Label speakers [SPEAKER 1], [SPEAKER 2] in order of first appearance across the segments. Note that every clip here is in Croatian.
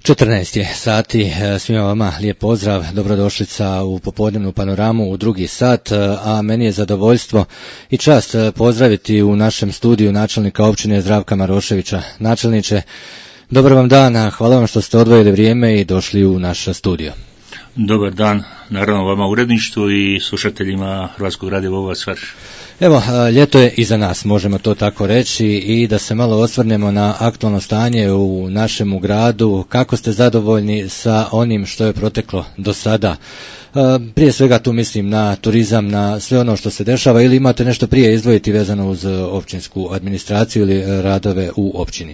[SPEAKER 1] 14 je sati, svima vama lijep pozdrav, dobrodošlica u popodnevnu panoramu u drugi sat, a meni je zadovoljstvo i čast pozdraviti u našem studiju načelnika općine Zdravka Maroševića. Načelniče, dobar vam dan, hvala vam što ste odvojili vrijeme i došli u naš studio.
[SPEAKER 2] Dobar dan, naravno vama uredništvu i slušateljima Hrvatskog radija Vovac.
[SPEAKER 1] Evo, ljeto je iza nas, možemo to tako reći, i da se malo osvrnemo na aktualno stanje u našemu gradu. Kako ste zadovoljni sa onim što je proteklo do sada? Prije svega tu mislim na turizam, na sve ono što se dešava, ili imate nešto prije izdvojiti vezano uz općinsku administraciju ili radove u općini?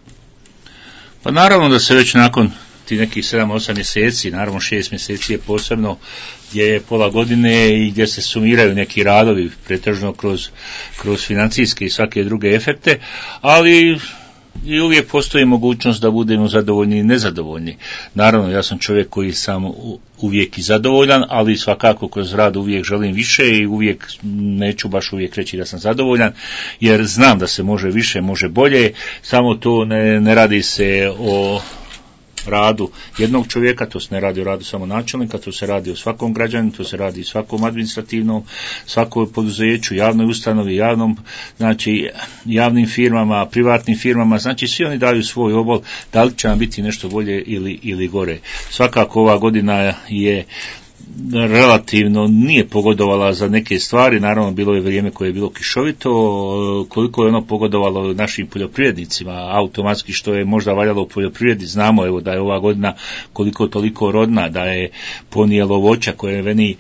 [SPEAKER 2] Pa naravno da se već nakon ti nekih 7-8 mjeseci, naravno 6 mjeseci je posebno, gdje je pola godine i gdje se sumiraju neki radovi, pretežno kroz financijske i svake druge efekte, ali i uvijek postoji mogućnost da budemo zadovoljni i nezadovoljni. Naravno, ja sam čovjek koji sam uvijek i zadovoljan, ali svakako kroz rad uvijek želim više i uvijek neću baš uvijek reći da sam zadovoljan, jer znam da se može više, može bolje, samo to ne radi se o radu jednog čovjeka, to se ne radi o radu samo načelnika, to se radi o svakom građaninu, to se radi o svakom administrativnom, svakom poduzeću, javnoj ustanovi, javnim firmama, privatnim firmama, znači svi oni daju svoj obol, da li će nam biti nešto bolje ili gore. Svakako ova godina je relativno nije pogodovala za neke stvari, naravno bilo je vrijeme koje je bilo kišovito, koliko je ono pogodovalo našim poljoprivrednicima, automatski što je možda valjalo u poljoprivredi, znamo evo da je ova godina koliko toliko rodna, da je ponijelo voća koje veni.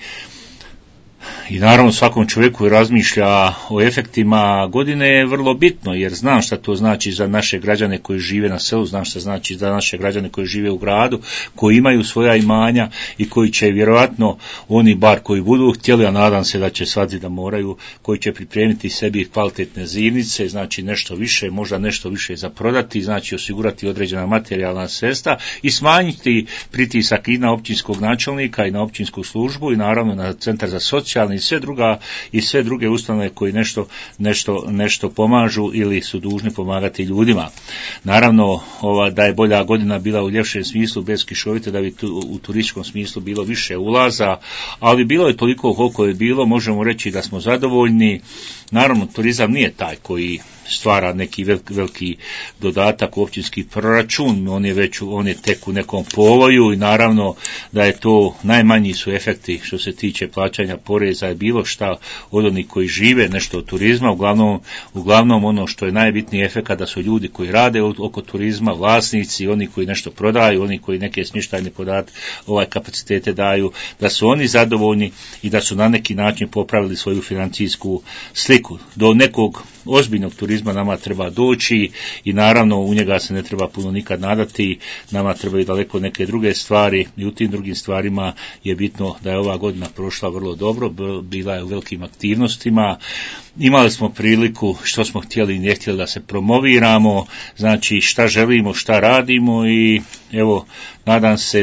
[SPEAKER 2] I naravno svakom čovjeku koji razmišlja o efektima godine je vrlo bitno, jer znam šta to znači za naše građane koji žive na selu, znam šta znači za naše građane koji žive u gradu, koji imaju svoja imanja i koji će vjerojatno, oni bar koji budu htjeli, a nadam se da će shvatiti da moraju, koji će pripremiti sebi kvalitetne zimnice, znači nešto više, možda nešto više za prodati, znači osigurati određena materijalna sredstva i smanjiti pritisak i na općinskog načelnika i na općinsku službu i naravno na centar za socijalni i sve druge ustanove koji nešto pomažu ili su dužni pomagati ljudima. Naravno, da je bolja godina bila u ljepšem smislu bez kišovite, da bi u turističkom smislu bilo više ulaza, ali bilo je toliko koliko je bilo, možemo reći da smo zadovoljni. Naravno, turizam nije taj koji stvara neki veliki dodatak u općinski proračun, on je tek u nekom povoju i naravno da je to najmanji su efekti što se tiče plaćanja poreza i bilo šta od onih koji žive nešto od turizma, uglavnom ono što je najbitniji efekt da su ljudi koji rade oko turizma, vlasnici, oni koji nešto prodaju, oni koji neke smještajne kapacitete daju, da su oni zadovoljni i da su na neki način popravili svoju financijsku sliku. Do nekog ozbiljnog turizma nama treba doći i naravno u njega se ne treba puno nikad nadati, nama trebaju daleko neke druge stvari i u tim drugim stvarima je bitno da je ova godina prošla vrlo dobro, bila je u velikim aktivnostima, imali smo priliku što smo htjeli i ne htjeli da se promoviramo, znači šta želimo, šta radimo i evo nadam se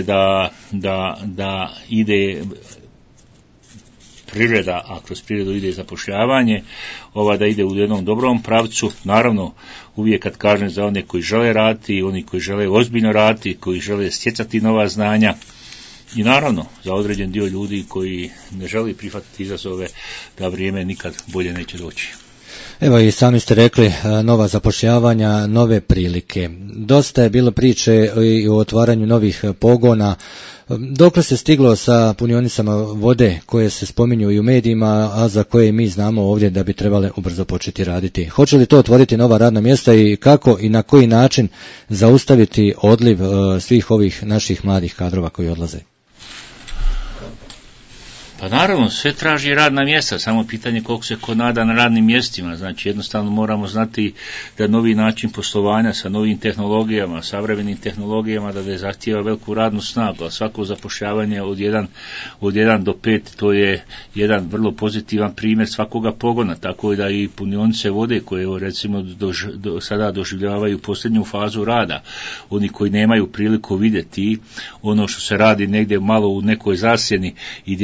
[SPEAKER 2] da ide privreda, a kroz privredu ide zapošljavanje, da ide u jednom dobrom pravcu. Naravno, uvijek kad kažem za one koji žele raditi, oni koji žele ozbiljno raditi, koji žele stjecati nova znanja i naravno za određen dio ljudi koji ne želi prihvatiti izazove, da vrijeme nikad bolje neće doći.
[SPEAKER 1] Evo i sami ste rekli, nova zapošljavanja, nove prilike. Dosta je bilo priče i o otvaranju novih pogona. Dokle se stiglo sa punionicama vode koje se spominju i u medijima, a za koje mi znamo ovdje da bi trebale ubrzo početi raditi? Hoće li to otvoriti nova radna mjesta i kako i na koji način zaustaviti odliv svih ovih naših mladih kadrova koji odlaze?
[SPEAKER 2] Pa naravno, sve traži radna mjesta, samo pitanje koliko se ko nada na radnim mjestima, znači jednostavno moramo znati da novi način poslovanja sa novim tehnologijama, savremenim tehnologijama, da ne zahtijeva veliku radnu snagu, a svako zapošljavanje od 1 do 5, to je jedan vrlo pozitivan primjer svakoga pogona, tako da i punionice vode koje recimo sada doživljavaju posljednju fazu rada, oni koji nemaju priliku vidjeti ono što se radi negdje malo u nekoj zasjeni i gdje se to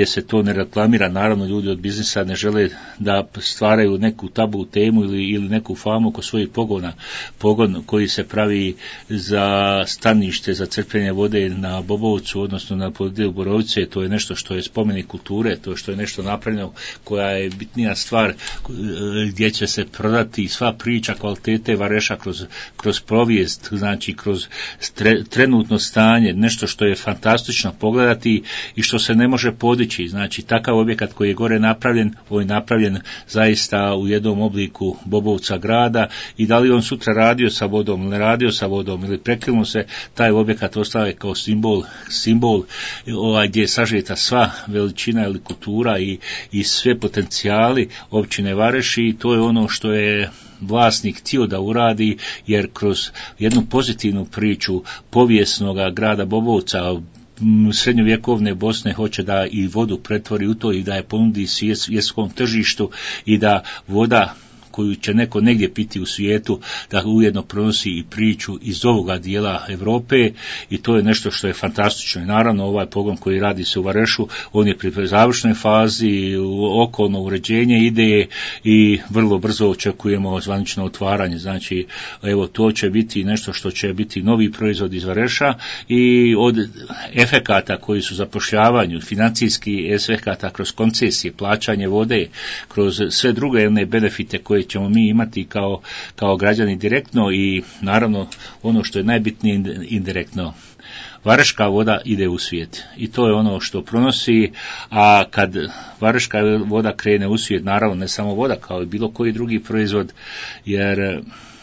[SPEAKER 2] ne reklamira, naravno ljudi od biznisa ne žele da stvaraju neku tabu temu ili neku famu oko svojih pogona. Pogon koji se pravi za stanište, za crpljenje vode na Bobovcu, odnosno na podijelu Borovice, to je nešto što je spomenik kulture, to što je nešto napravljeno, koja je bitnija stvar gdje će se prodati sva priča kvalitete Vareša kroz povijest, znači kroz trenutno stanje, nešto što je fantastično pogledati i što se ne može podići. Znači takav objekat koji je gore napravljen, on je napravljen zaista u jednom obliku Bobovca grada i da li on sutra radio sa vodom, ne radio sa vodom ili prekinuo se, taj objekat ostaje kao simbol gdje je sažeta sva veličina ili kultura i sve potencijali općine Vareš i to je ono što je vlasnik htio da uradi, jer kroz jednu pozitivnu priču povijesnoga grada Bobovca, srednjovjekovne Bosne, hoće da i vodu pretvori u to i da je ponudi svjetskom tržištu i da voda koju će neko negdje piti u svijetu, da ujedno pronosi i priču iz ovoga dijela Europe i to je nešto što je fantastično. I naravno ovaj pogon koji radi se u Varešu, on je pri završnoj fazi, okolno uređenje ide i vrlo brzo očekujemo zvanično otvaranje. Znači, evo, to će biti nešto što će biti novi proizvod iz Vareša i od efekata koji su zapošljavanju, financijski efekata kroz koncesije, plaćanje vode, kroz sve druge jedne benefite koje ćemo mi imati kao građani direktno i naravno ono što je najbitnije indirektno. Vareška voda ide u svijet i to je ono što pronosi, a kad vareška voda krene u svijet, naravno ne samo voda kao i bilo koji drugi proizvod, jer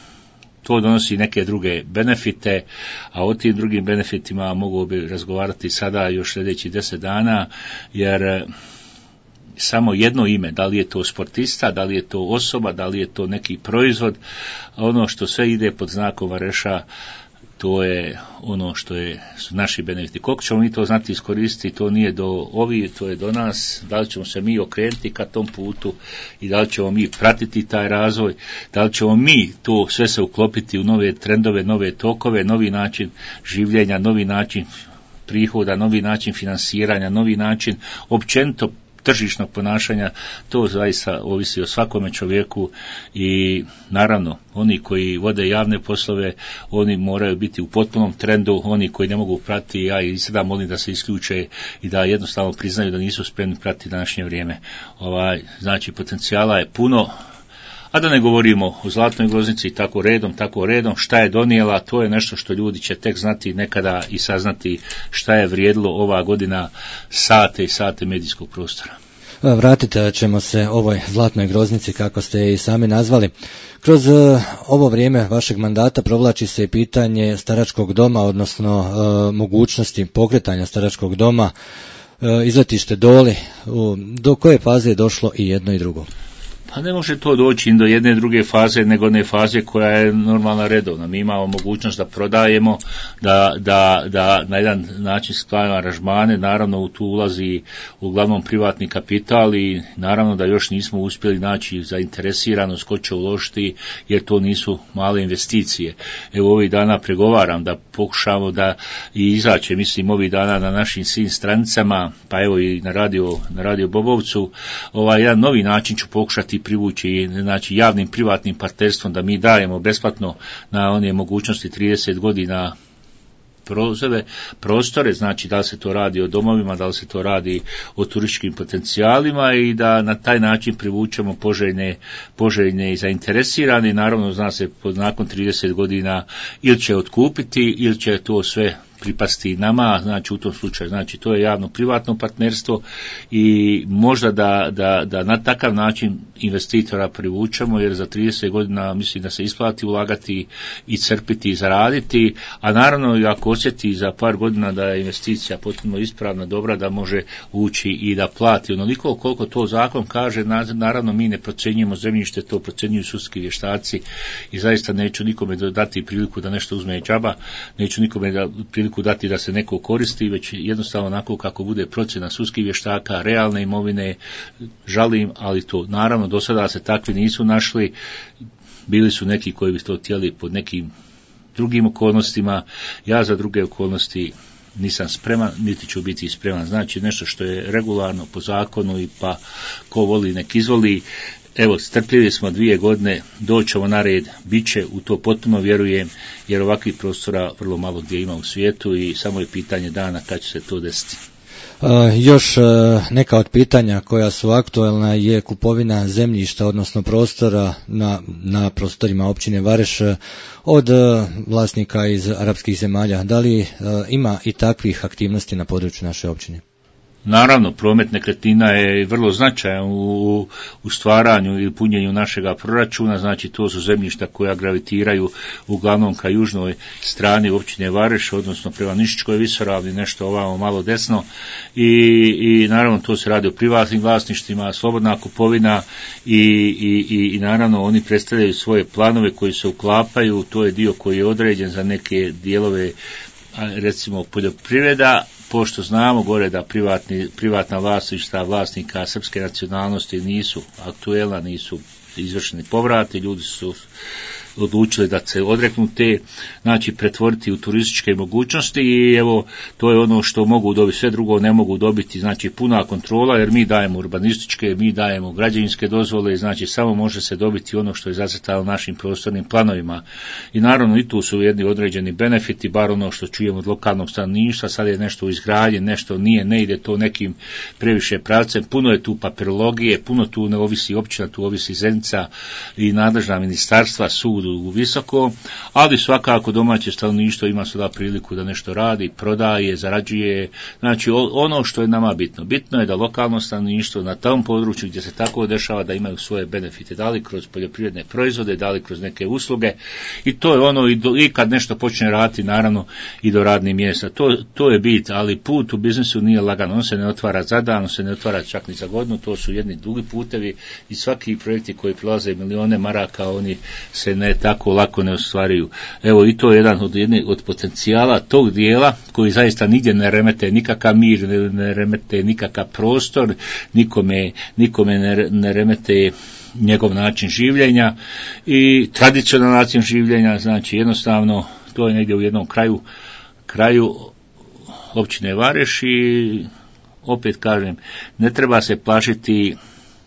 [SPEAKER 2] to donosi neke druge benefite, a o tim drugim benefitima mogu bi razgovarati sada još sljedeći 10 dana, jer samo jedno ime, da li je to sportista, da li je to osoba, da li je to neki proizvod, ono što sve ide pod znakom Vareša, to je ono što su naši benefiti. Koliko ćemo mi to znati iskoristiti, to nije do ovih, to je do nas, da li ćemo se mi okrenuti ka tom putu i da li ćemo mi pratiti taj razvoj, da li ćemo mi to sve se uklopiti u nove trendove, nove tokove, novi način življenja, novi način prihoda, novi način finansiranja, novi način općenito tržišnog ponašanja, to zaista ovisi o svakome čovjeku i naravno oni koji vode javne poslove, oni moraju biti u potpunom trendu, oni koji ne mogu pratiti, ja i sada molim da se isključe i da jednostavno priznaju da nisu spremni pratiti današnje vrijeme. Znači potencijala je puno, a da ne govorimo o Zlatnoj groznici, tako redom, šta je donijela, to je nešto što ljudi će tek znati nekada i saznati šta je vrijedilo ova godina sate i sate medijskog prostora.
[SPEAKER 1] Vratit ćemo se ovoj Zlatnoj groznici, kako ste i sami nazvali. Kroz ovo vrijeme vašeg mandata provlači se i pitanje staračkog doma, odnosno mogućnosti pokretanja staračkog doma, izletište Doli. Do koje faze je došlo i jedno i drugo?
[SPEAKER 2] Pa ne može to doći do jedne druge faze nego one faze koja je normalna redovna. Mi imamo mogućnost da prodajemo, da na jedan način stvaramo aranžmane, naravno u tu ulazi uglavnom privatni kapital i naravno da još nismo uspjeli naći zainteresiranost ko će uložiti jer to nisu male investicije. Evo ovih dana pregovaram da pokušamo da i izaće, mislim ovih dana na našim svim stranicama, pa evo i na radio Bobovcu, jedan novi način ću pokušati privući, znači javnim privatnim partnerstvom, da mi dajemo besplatno na one mogućnosti 30 godina prostore, znači da li se to radi o domovima, da li se to radi o turističkim potencijalima i da na taj način privučemo poželjne i zainteresirane. Naravno zna se nakon 30 godina ili će otkupiti ili će to sve pripasti nama, znači u tom slučaju, znači to je javno-privatno partnerstvo i možda da na takav način investitora privučemo, jer za 30 godina mislim da se isplati ulagati i crpiti i zaraditi, a naravno i ako osjeti za par godina da je investicija potpuno ispravna, dobra, da može ući i da plati onoliko koliko to zakon kaže. Naravno mi ne procjenjujemo zemljište, to procjenjuju sudski vještaci i zaista neću nikome dati priliku da nešto uzme džaba, neću nikome priliku dati da se neko koristi, već jednostavno onako kako bude procjena sudskih vještaka, realne imovine, žalim, ali to naravno do sada se takvi nisu našli, bili su neki koji bi to htjeli pod nekim drugim okolnostima, ja za druge okolnosti nisam spreman, niti ću biti spreman. Znači nešto što je regularno po zakonu i pa ko voli nek izvoli. Evo, strpljivi smo 2 godine, doćemo na red, bit će, u to potpuno vjerujem, jer ovakvih prostora vrlo malo gdje ima u svijetu i samo je pitanje dana kad će se to desiti.
[SPEAKER 1] Još neka od pitanja koja su aktualna je kupovina zemljišta, odnosno prostora na prostorima općine Vareš od vlasnika iz arapskih zemalja. Da li ima i takvih aktivnosti na području naše općine?
[SPEAKER 2] Naravno, promet nekretnina je vrlo značajan u stvaranju i punjenju našega proračuna, znači to su zemljišta koja gravitiraju uglavnom ka južnoj strani općine Vareš, odnosno prema Nišičkoj visoravni, nešto ovamo malo desno i naravno to se radi o privatnim vlasništvima, slobodna kupovina i naravno oni predstavljaju svoje planove koji se uklapaju, to je dio koji je određen za neke dijelove, recimo poljoprivreda, pošto znamo gore da privatna vlasništva vlasnika srpske nacionalnosti nisu aktuelna, nisu izvršeni povrati, ljudi su odlučili da se odreknu te, znači pretvoriti u turističke mogućnosti i evo to je ono što mogu dobiti, sve drugo ne mogu dobiti, znači puna kontrola jer mi dajemo urbanističke, mi dajemo građevinske dozvole, znači samo može se dobiti ono što je zacrtano našim prostornim planovima i naravno i tu su jedni određeni benefiti, bar ono što čujemo od lokalnog stanovništva, sad je nešto u izgradnji, nešto nije, ne ide to nekim previše pravcem, puno je tu papirologije, puno tu ne ovisi općina, tu ovisi Zenica i nadležna ministarstva, sud u visoko, ali svakako domaće stanovništvo ima sada priliku da nešto radi, prodaje, zarađuje, znači ono što je nama bitno. Bitno je da lokalno stanovništvo na tom području gdje se tako dešava da imaju svoje benefite, da li kroz poljoprivredne proizvode, da li kroz neke usluge i to je ono i kad nešto počne raditi naravno i do radnih mjesta. To je bit, ali put u biznisu nije lagan, on se ne otvara za dan, on se ne otvara čak ni za godinu, to su jedni dugi putevi i svaki projekti koji prilaze milijone maraka, oni se ne tako lako ne ostvaruju. Evo i to je jedan od potencijala tog dijela koji zaista nigdje ne remete nikakav mir, ne remete nikakav prostor, nikome ne remete njegov način življenja i tradicionalni način življenja, znači jednostavno to je negdje u jednom kraju općine Vareš i opet kažem, ne treba se plašiti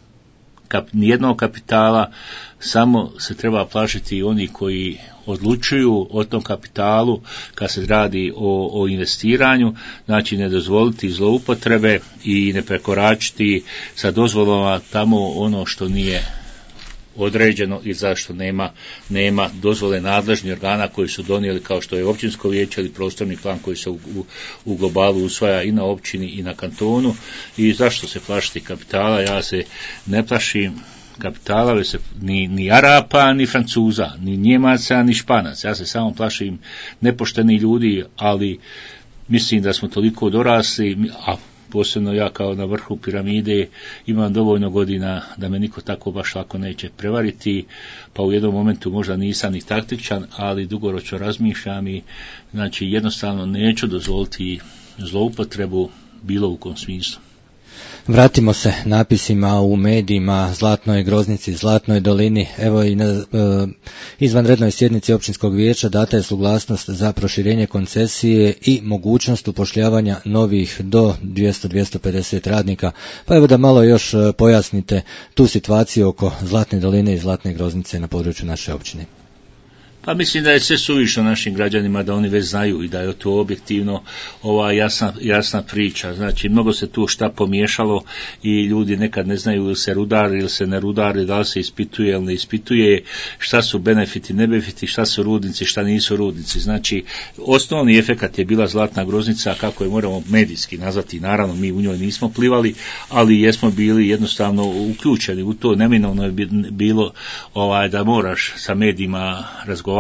[SPEAKER 2] nijednog kapitala, samo se treba plašiti oni koji odlučuju o tom kapitalu kad se radi o investiranju, znači ne dozvoliti zloupotrebe i ne prekoračiti sa dozvolama tamo ono što nije određeno i zašto nema dozvole nadležnih organa koji su donijeli kao što je općinsko vijeće ili prostorni plan koji se u globalu usvaja i na općini i na kantonu i zašto se plašiti kapitala, ja se ne plašim kapitala, već se ni Arapa, ni Francuza, ni Njemaca, ni Španaca, ja se samo plašim nepoštenih ljudi, ali mislim da smo toliko dorasli, a posebno ja kao na vrhu piramide imam dovoljno godina da me niko tako baš lako neće prevariti, pa u jednom momentu možda nisam ni taktičan, ali dugoročno razmišljam i znači jednostavno neću dozvoliti zloupotrebu bilo u kom smislu.
[SPEAKER 1] Vratimo se napisima u medijima, Zlatnoj groznici, Zlatnoj dolini. Evo i na izvanrednoj sjednici općinskog vijeća data je suglasnost za proširenje koncesije i mogućnost upošljavanja novih do 200-250 radnika. Pa evo da malo još pojasnite tu situaciju oko Zlatne doline i Zlatne groznice na području naše općine.
[SPEAKER 2] Pa mislim da je sve suvišno našim građanima da oni već znaju i da je to objektivno ova jasna priča. Znači mnogo se tu šta pomiješalo i ljudi nekad ne znaju ili se rudari ili se ne rudari, da li se ispituje ili ne ispituje, šta su benefiti, ne benefiti, šta su rudnici, šta nisu rudnici. Znači osnovni efekat je bila Zlatna groznica, kako je moramo medijski nazvati, naravno mi u njoj nismo plivali, ali jesmo bili jednostavno uključeni u to, neminovno je bilo da moraš sa medijima razgovarati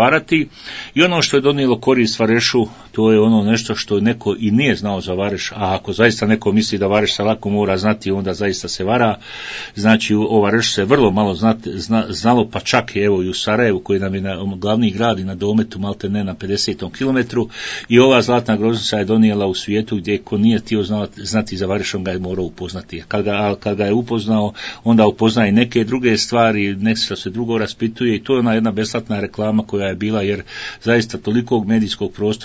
[SPEAKER 2] i ono što je donijelo korist Varešu, to je ono nešto što neko i nije znao za Vareš, a ako zaista neko misli da Vareš se lako mora znati, onda zaista se vara. Znači o Varešu se vrlo malo znalo, pa čak i evo i u Sarajevu koji nam je glavni grad i na dometu malte ne na 50. kilometru i ova Zlatna groznica je donijela u svijetu gdje ko nije htio znati za Varešom ga je morao upoznati. Kad ga je upoznao, onda upoznaje neke druge stvari, nešto se drugo raspituje i to je ona jedna besplatna reklama koja je bila, jer zaista tolikog medijskog prostora je uloženo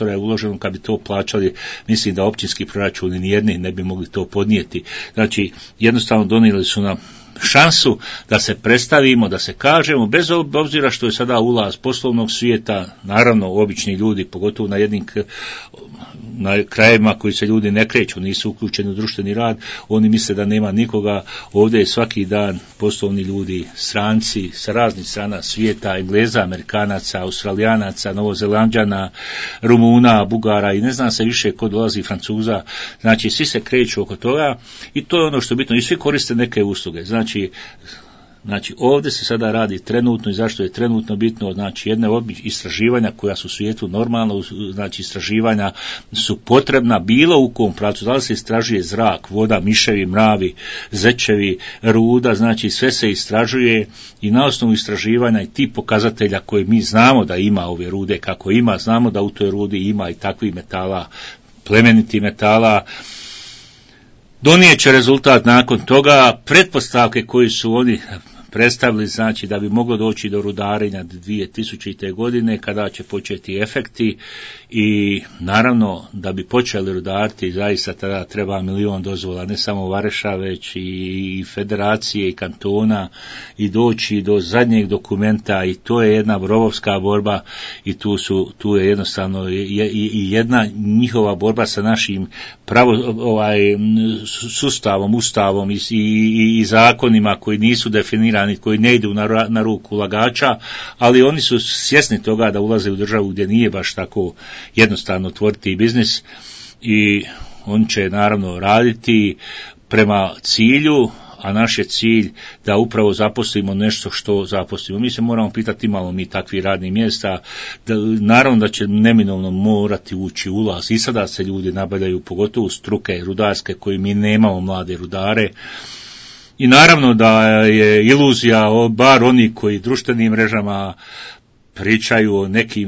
[SPEAKER 2] kažem, kad bi to plaćali, mislim da općinski proračuni nijedni ne bi mogli to podnijeti. Znači, jednostavno donijeli su nam šansu da se predstavimo, da se kažemo, bez obzira što je sada ulaz poslovnog svijeta, naravno obični ljudi, pogotovo na krajevima koji se ljudi ne kreću, nisu uključeni u društveni rad, oni misle da nema nikoga. Ovdje je svaki dan poslovni ljudi, stranci sa raznih strana svijeta, Engleza, Amerikanaca, Australijanaca, Novozelanđana, Rumuna, Bugara i ne znam se više ko dolazi, Francuza. Znači, svi se kreću oko toga i to je ono što je bitno i svi koriste neke usluge. Znači, ovdje se sada radi trenutno i zašto je trenutno bitno, znači jedne istraživanja koja su u svijetu normalno, znači istraživanja su potrebna bilo u kom pravcu, da li se istražuje zrak, voda, miševi, mravi, zečevi, ruda, znači sve se istražuje i na osnovu istraživanja i ti pokazatelja koje mi znamo da ima ove rude kako ima, znamo da u toj rudi ima i takvih metala, plemenitih metala, donijet će rezultat nakon toga, pretpostavke koji su oni predstavili, znači da bi moglo doći do rudarenja 2000. godine kada će početi efekti i naravno da bi počeli rudariti zaista tada treba 1.000.000 dozvola, ne samo Vareša već i federacije i kantona i doći do zadnjeg dokumenta i to je jedna rovovska borba i tu je jednostavno i jedna njihova borba sa našim sustavom, ustavom i zakonima koji nisu definirani, koji ne idu na ruku ulagača, ali oni su svjesni toga da ulaze u državu gdje nije baš tako jednostavno otvoriti biznis i on će naravno raditi prema cilju, a naš je cilj da upravo zaposlimo nešto što zaposlimo. Mi se moramo pitati imamo mi takvih radnih mjesta, naravno da će neminovno morati ući ulaz i sada se ljudi nabavljaju, pogotovo struke rudarske koji mi nemamo mlade rudare. I naravno da je iluzija, bar oni koji društvenim mrežama pričaju o nekim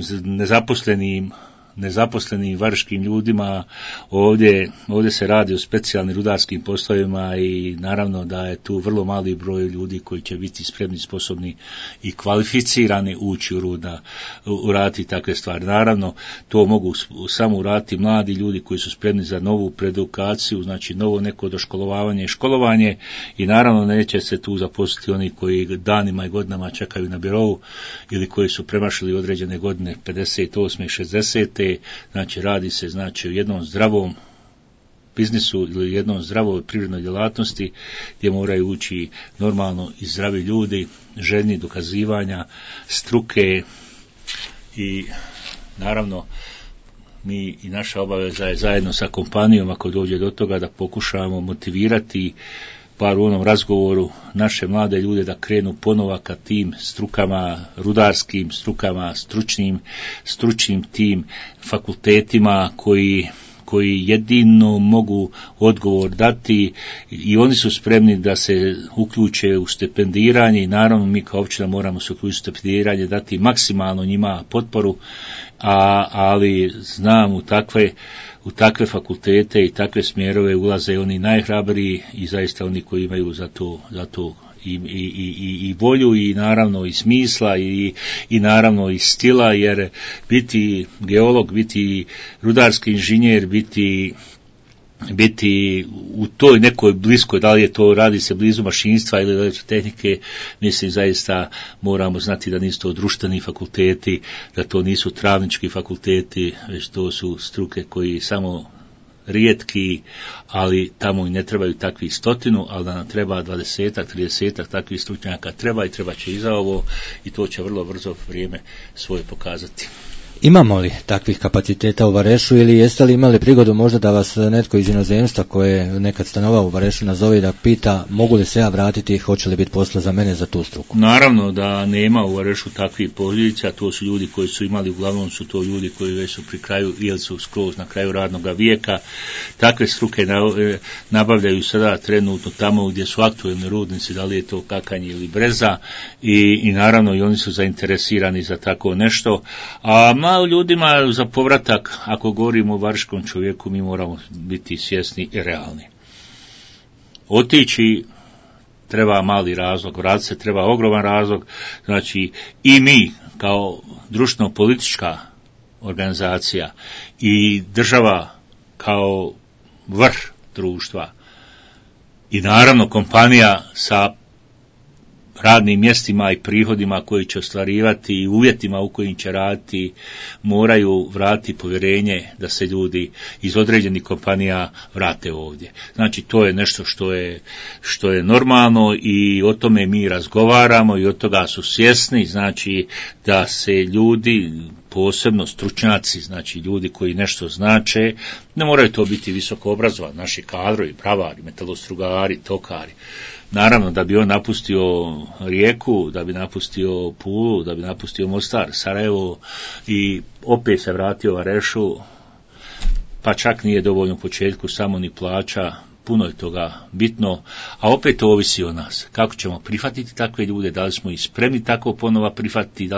[SPEAKER 2] nezaposlenim varškim ljudima, ovdje se radi o specijalnim rudarskim poslovima i naravno da je tu vrlo mali broj ljudi koji će biti spremni, sposobni i kvalificirani ući u ruda, uraditi takve stvari. Naravno, to mogu samo uraditi mladi ljudi koji su spremni za novu predukaciju, znači novo neko doškolovanje i školovanje i naravno neće se tu zaposliti oni koji danima i godinama čekaju na birou ili koji su premašili određene godine 58. 60. Znači radi se o jednom zdravom biznisu ili jednom zdravoj privrednoj djelatnosti gdje moraju ući normalno i zdravi ljudi, željni dokazivanja, struke i naravno mi i naša obaveza je zajedno sa kompanijom ako dođe do toga da pokušamo motivirati bar u onom razgovoru naše mlade ljude da krenu ponova ka tim strukama, rudarskim strukama, stručnim tim fakultetima koji jedino mogu odgovor dati i oni su spremni da se uključe u stipendiranje i naravno mi kao općina moramo se uključiti u stipendiranje, dati maksimalno njima potporu, ali znam u takve fakultete i takve smjerove ulaze oni najhrabriji i zaista oni koji imaju za to i volju i naravno i smisla i naravno i stila, jer biti geolog, biti rudarski inženjer, biti u toj nekoj bliskoj, da li je to radi se blizu mašinstva ili elektrotehnike, mislim zaista moramo znati da nisu to društveni fakulteti, da to nisu travnički fakulteti, već to su struke koji samo rijetki, ali tamo i ne trebaju takvih 100, ali da nam treba 20-30 takvih stručnjaka treba i treba će i za ovo i to će vrlo brzo vrijeme svoje pokazati.
[SPEAKER 1] Imamo li takvih kapaciteta u Varešu ili jeste li imali prigodu možda da vas netko iz inozemstva koje je nekad stanovao u Varešu nazove da pita mogu li se ja vratiti i hoće li biti posla za mene za tu struku?
[SPEAKER 2] Naravno da nema u Varešu takvih pozicija, to su ljudi koji su imali, uglavnom su to ljudi koji već su pri kraju ili su skroz na kraju radnog vijeka. Takve struke nabavljaju sada trenutno tamo gdje su aktuelni rudnici, da li je to Kakanje ili Breza i naravno i oni su zainteresirani za tako nešto, a malo ljudima za povratak, ako govorimo o varškom čovjeku, mi moramo biti svjesni i realni. Otići treba mali razlog, vratiti se treba ogroman razlog, znači i mi kao društveno-politička organizacija i država kao vrh društva i naravno kompanija sa radnim mjestima i prihodima koji će ostvarivati i uvjetima u kojim će raditi moraju vratiti povjerenje da se ljudi iz određenih kompanija vrate ovdje. Znači to je nešto što je normalno i o tome mi razgovaramo i od toga su svjesni, znači da se ljudi, posebno stručnjaci, znači ljudi koji nešto znače, ne moraju to biti visoko obrazovani, naši kadrovi, bravari, metalostrugari, tokari. Naravno, da bi on napustio Rijeku, da bi napustio Pulu, da bi napustio Mostar, Sarajevo i opet se vratio u Arešu, pa čak nije dovoljno u početku samo ni plaća, puno je toga bitno, a opet to ovisi o nas. Kako ćemo prihvatiti takve ljude, da li smo ih spremni tako ponova prihvatiti,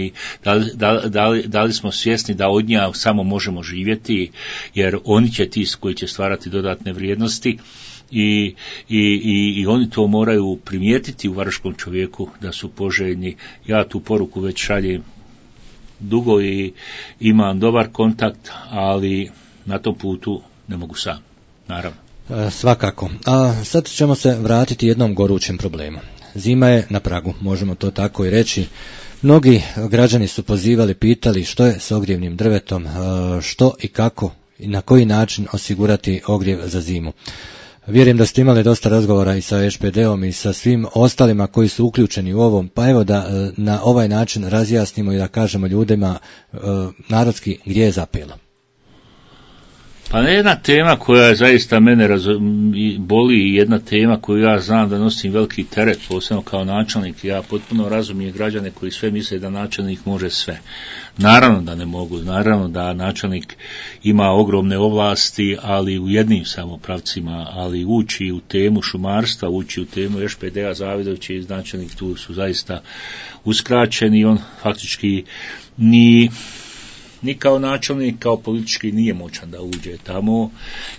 [SPEAKER 2] da li smo svjesni da od njih samo možemo živjeti, jer oni će ti koji će stvarati dodatne vrijednosti. I oni to moraju primijetiti u varaždinskom čovjeku da su poželjni. Ja tu poruku već šaljem dugo i imam dobar kontakt, ali na tom putu ne mogu sam, naravno.
[SPEAKER 1] Svakako. A sad ćemo se vratiti jednom gorućem problemu. Zima je na pragu, možemo to tako i reći. Mnogi građani su pozivali, pitali što je s ogrijevnim drvetom, što i kako i na koji način osigurati ogrjev za zimu. Vjerujem da ste imali dosta razgovora i sa ŠPD-om i sa svim ostalima koji su uključeni u ovom, pa evo da na ovaj način razjasnimo i da kažemo ljudima narodski gdje je zapelo.
[SPEAKER 2] Pa jedna tema koja zaista mene boli i jedna tema koju ja znam da nosim veliki teret, posebno kao načelnik, ja potpuno razumijem građane koji sve misle da načelnik može sve. Naravno da ne mogu, naravno da načelnik ima ogromne ovlasti, ali u jednim samo pravcima, ali ući u temu šumarstva, ući u temu ŠPD-a Zavidović i načelnik tu su zaista uskraćeni i on faktički ni kao načelnik, kao politički nije moćan da uđe tamo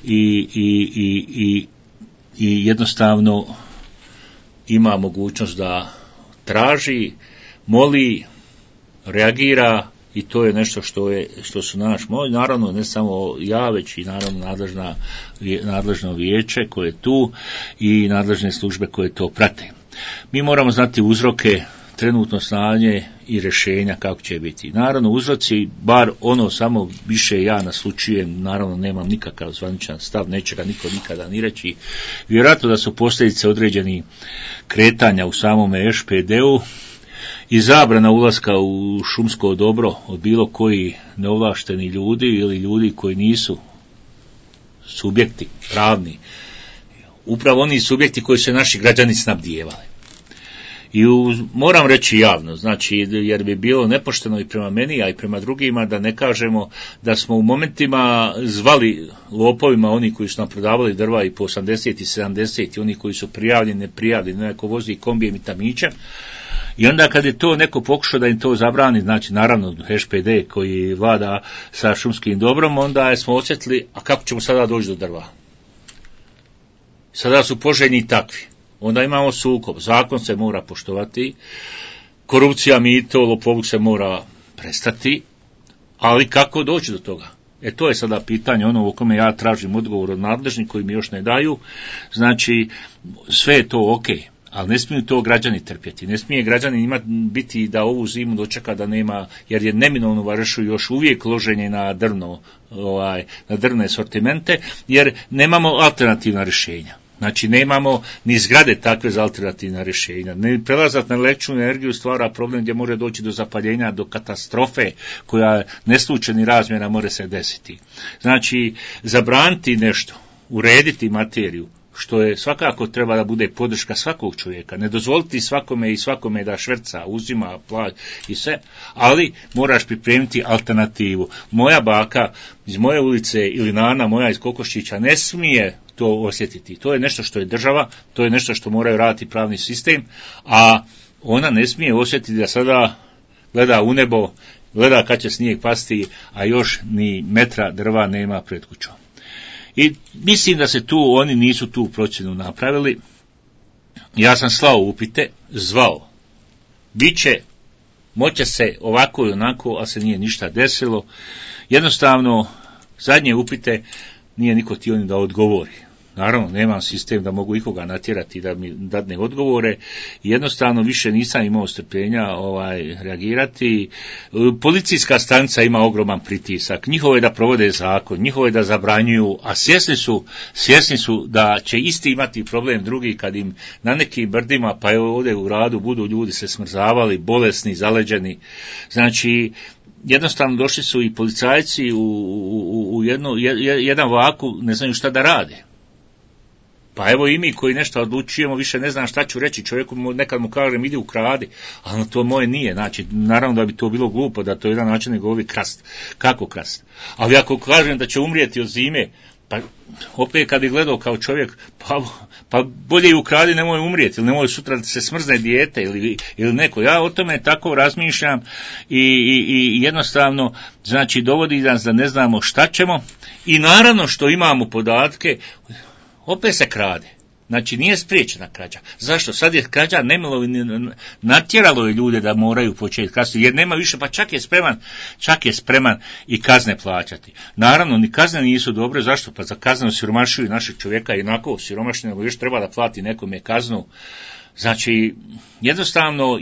[SPEAKER 2] i jednostavno ima mogućnost da traži, moli, reagira i to je nešto što su naravno ne samo ja, već i naravno nadležno vijeće koje je tu i nadležne službe koje to prate. Mi moramo znati uzroke, trenutno stanje i rješenja kako će biti. Naravno uzroci, bar ono samo više ja naslučujem, naravno nemam nikakav zvaničan stav, neće ga niko nikada ni reći. Vjerojatno da su posljedice određenih kretanja u samome ŠPD-u i zabrana ulaska u šumsko dobro od bilo koji neovlašteni ljudi ili ljudi koji nisu subjekti pravni. Upravo oni subjekti koji su naši građani snabdijevali. I moram reći javno, znači, jer bi bilo nepošteno i prema meni, a i prema drugima, da ne kažemo da smo u momentima zvali lopovima oni koji su nam prodavali drva i po 80 i 70 i oni koji su prijavljeni, neprijavljeni, neko vozi kombijem i tamićem. I onda kad je to neko pokušao da im to zabrani, znači naravno ŠPD koji vlada sa šumskim dobrom, onda smo osjetili, a kako ćemo sada doći do drva? Sada su poželjni i takvi. Onda imamo sukob, zakon se mora poštovati, korupcija, mito, lopovluk se mora prestati, ali kako doći do toga? To je sada pitanje ono o kome ja tražim odgovor od nadležnih koji mi još ne daju, znači sve je to ok, ali ne smiju to građani trpjeti, ne smije građani biti da ovu zimu dočeka da nema, jer je neminovno Varaždinu još uvijek loženje na drvne sortimente, jer nemamo alternativna rješenja. Znači nemamo ni zgrade takve za alternativna rješenja. Prelazak na električnu energiju stvara problem gdje može doći do zapaljenja, do katastrofe koja neslučajnih razmjera može se desiti. Znači zabraniti nešto, urediti materiju, što je svakako treba da bude podrška svakog čovjeka. Ne dozvoliti svakome da šverca, uzima, plaća i sve, ali moraš pripremiti alternativu. Moja baka iz moje ulice ili nana moja iz Kokoščića ne smije to osjetiti. To je nešto što je država, to je nešto što moraju raditi pravni sistem, a ona ne smije osjetiti da sada gleda u nebo, gleda kad će snijeg pasti, a još ni metra drva nema pred kućom. I mislim da se oni nisu tu procjenu napravili. Ja sam slao upite, zvao. Biće, moće se ovako i onako, a se nije ništa desilo. Jednostavno, zadnje upite nije niko htio ni da odgovori. Naravno, nemam sistem da mogu ikoga natjerati da mi dadne odgovore. Jednostavno više nisam imao strpljenja reagirati. Policijska stanica ima ogroman pritisak. Njihovo je da provode zakon, njihovo je da zabranjuju, a svjesni su da će isti imati problem drugi kad im na nekim brdima, pa evo ovdje u gradu budu ljudi se smrzavali, bolesni, zaleđeni. Znači, jednostavno došli su i policajci u jedan vaku, ne znaju šta da rade. Pa evo i mi koji nešto odlučujemo, više ne znam šta ću reći čovjeku, nekad mu kažem idi ukradi, ali to moje nije. Znači, naravno da bi to bilo glupo, da to jedan način ne govori krast. Kako krast? Ali ako kažem da će umrijeti od zime, pa opet kad bi gledao kao čovjek, pa bolje i ukradi, nemoj umrijeti, ili nemoj sutra da se smrzne dijete ili neko. Ja o tome tako razmišljam i jednostavno, znači, dovodi nas da ne znamo šta ćemo i naravno što imamo podatke, opet se krade. Znači, nije spriječena krađa. Zašto? Sad je krađa nemilo, natjeralo je ljude da moraju početi krasti, jer nema više, pa čak je spreman i kazne plaćati. Naravno, ni kazne nisu dobre. Zašto? Pa za kazne osiromašuju našeg čovjeka, jednako siromašni, nego još treba da plati nekome kaznu. Znači, jednostavno,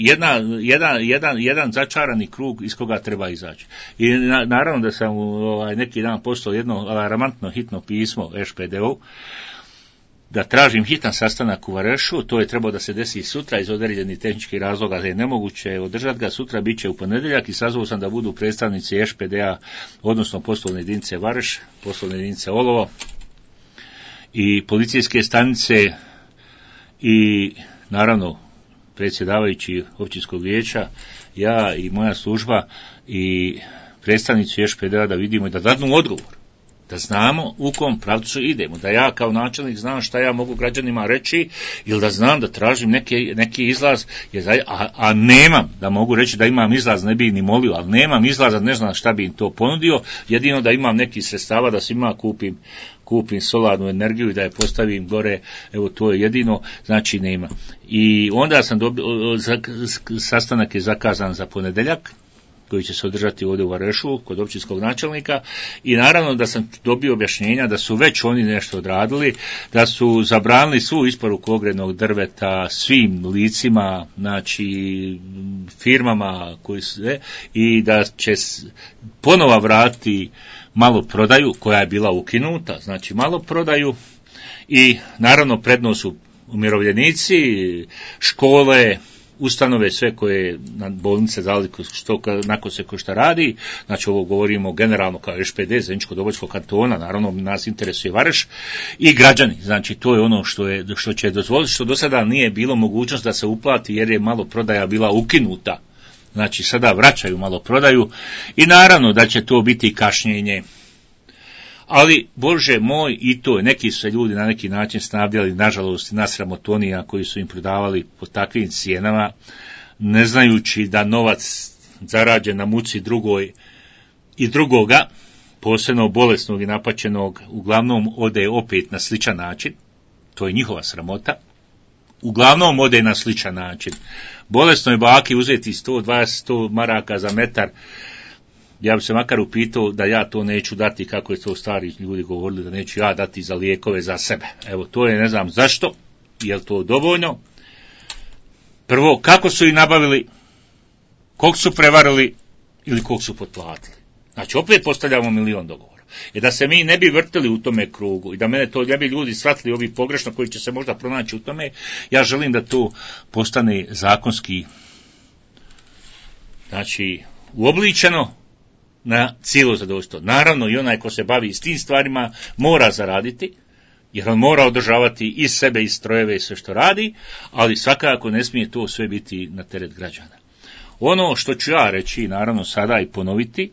[SPEAKER 2] jedan začarani krug iz koga treba izaći. I naravno da sam neki dan poslao jedno alarmantno hitno pismo ŠPD-u, da tražim hitan sastanak u Varešu, to je trebao da se desi sutra iz određenih tehničkih razloga, da je nemoguće održati ga, sutra bit će u ponedjeljak i sazvao sam da budu predstavnici ŠPD-a, odnosno poslovne jedinice Vareš, poslovne jedinice Olovo i policijske stanice i naravno predsjedavajući općinskog vijeća, ja i moja služba i predstavnici ŠPD-a da vidimo i da dadnu odgovor. Da znamo u kom pravcu idemo, da ja kao načelnik znam šta ja mogu građanima reći ili da znam da tražim neki izlaz, a nemam, da mogu reći da imam izlaz, ne bi ni molio, ali nemam izlaza, ne znam šta bi im to ponudio, jedino da imam neki sredstava da svima kupim solarnu energiju i da je postavim gore, evo to je jedino, znači nema. I onda sam sastanak je zakazan za ponedjeljak, koji će se održati ovdje u Varešu kod općinskog načelnika i naravno da sam dobio objašnjenja da su već oni nešto odradili, da su zabranili svu isporuku ogrjevnog drveta svim licima, znači firmama koji sve, i da će ponova vratiti maloprodaju koja je bila ukinuta, znači maloprodaju i naravno prednost su umirovljenici, škole, ustanove sve koje na bolnice dali što nako se ko šta radi, znači ovo govorimo generalno kao ŠPD, Zeničko-Dobojskog kantona, naravno nas interesuje Vareš i građani, znači to je ono što će dozvoliti, što do sada nije bilo mogućnost da se uplati jer je maloprodaja bila ukinuta, znači sada vraćaju maloprodaju i naravno da će to biti kašnjenje. Ali, Bože moj, i to, neki su se ljudi na neki način snabdjeli, nažalost, nasramotonija koji su im prodavali po takvim cijenama, ne znajući da novac zarađen na muci drugoj i drugoga, posebno bolesnog i napaćenog, uglavnom ode opet na sličan način, to je njihova sramota, uglavnom ode na sličan način. Bolesnoj baki uzeti 120 maraka za metar, ja bi se makar upitao da ja to neću dati, kako je to stari ljudi govorili, da neću ja dati za lijekove za sebe. Evo, to je, ne znam zašto, je li to dovoljno? Prvo, kako su ih nabavili, kog su prevarili ili kog su potplatili. Znači, opet postavljamo milion dogovora. I da se mi ne bi vrtili u tome krugu i da mene to ne bi ljudi shvatili ovi pogrešno koji će se možda pronaći u tome, ja želim da to postane zakonski, znači, uobličeno na cijelo zadovoljstvo. Naravno i onaj ko se bavi s tim stvarima mora zaraditi, jer on mora održavati i sebe i strojeve i sve što radi, ali svakako ne smije to sve biti na teret građana. Ono što ću ja reći, naravno sada i ponoviti,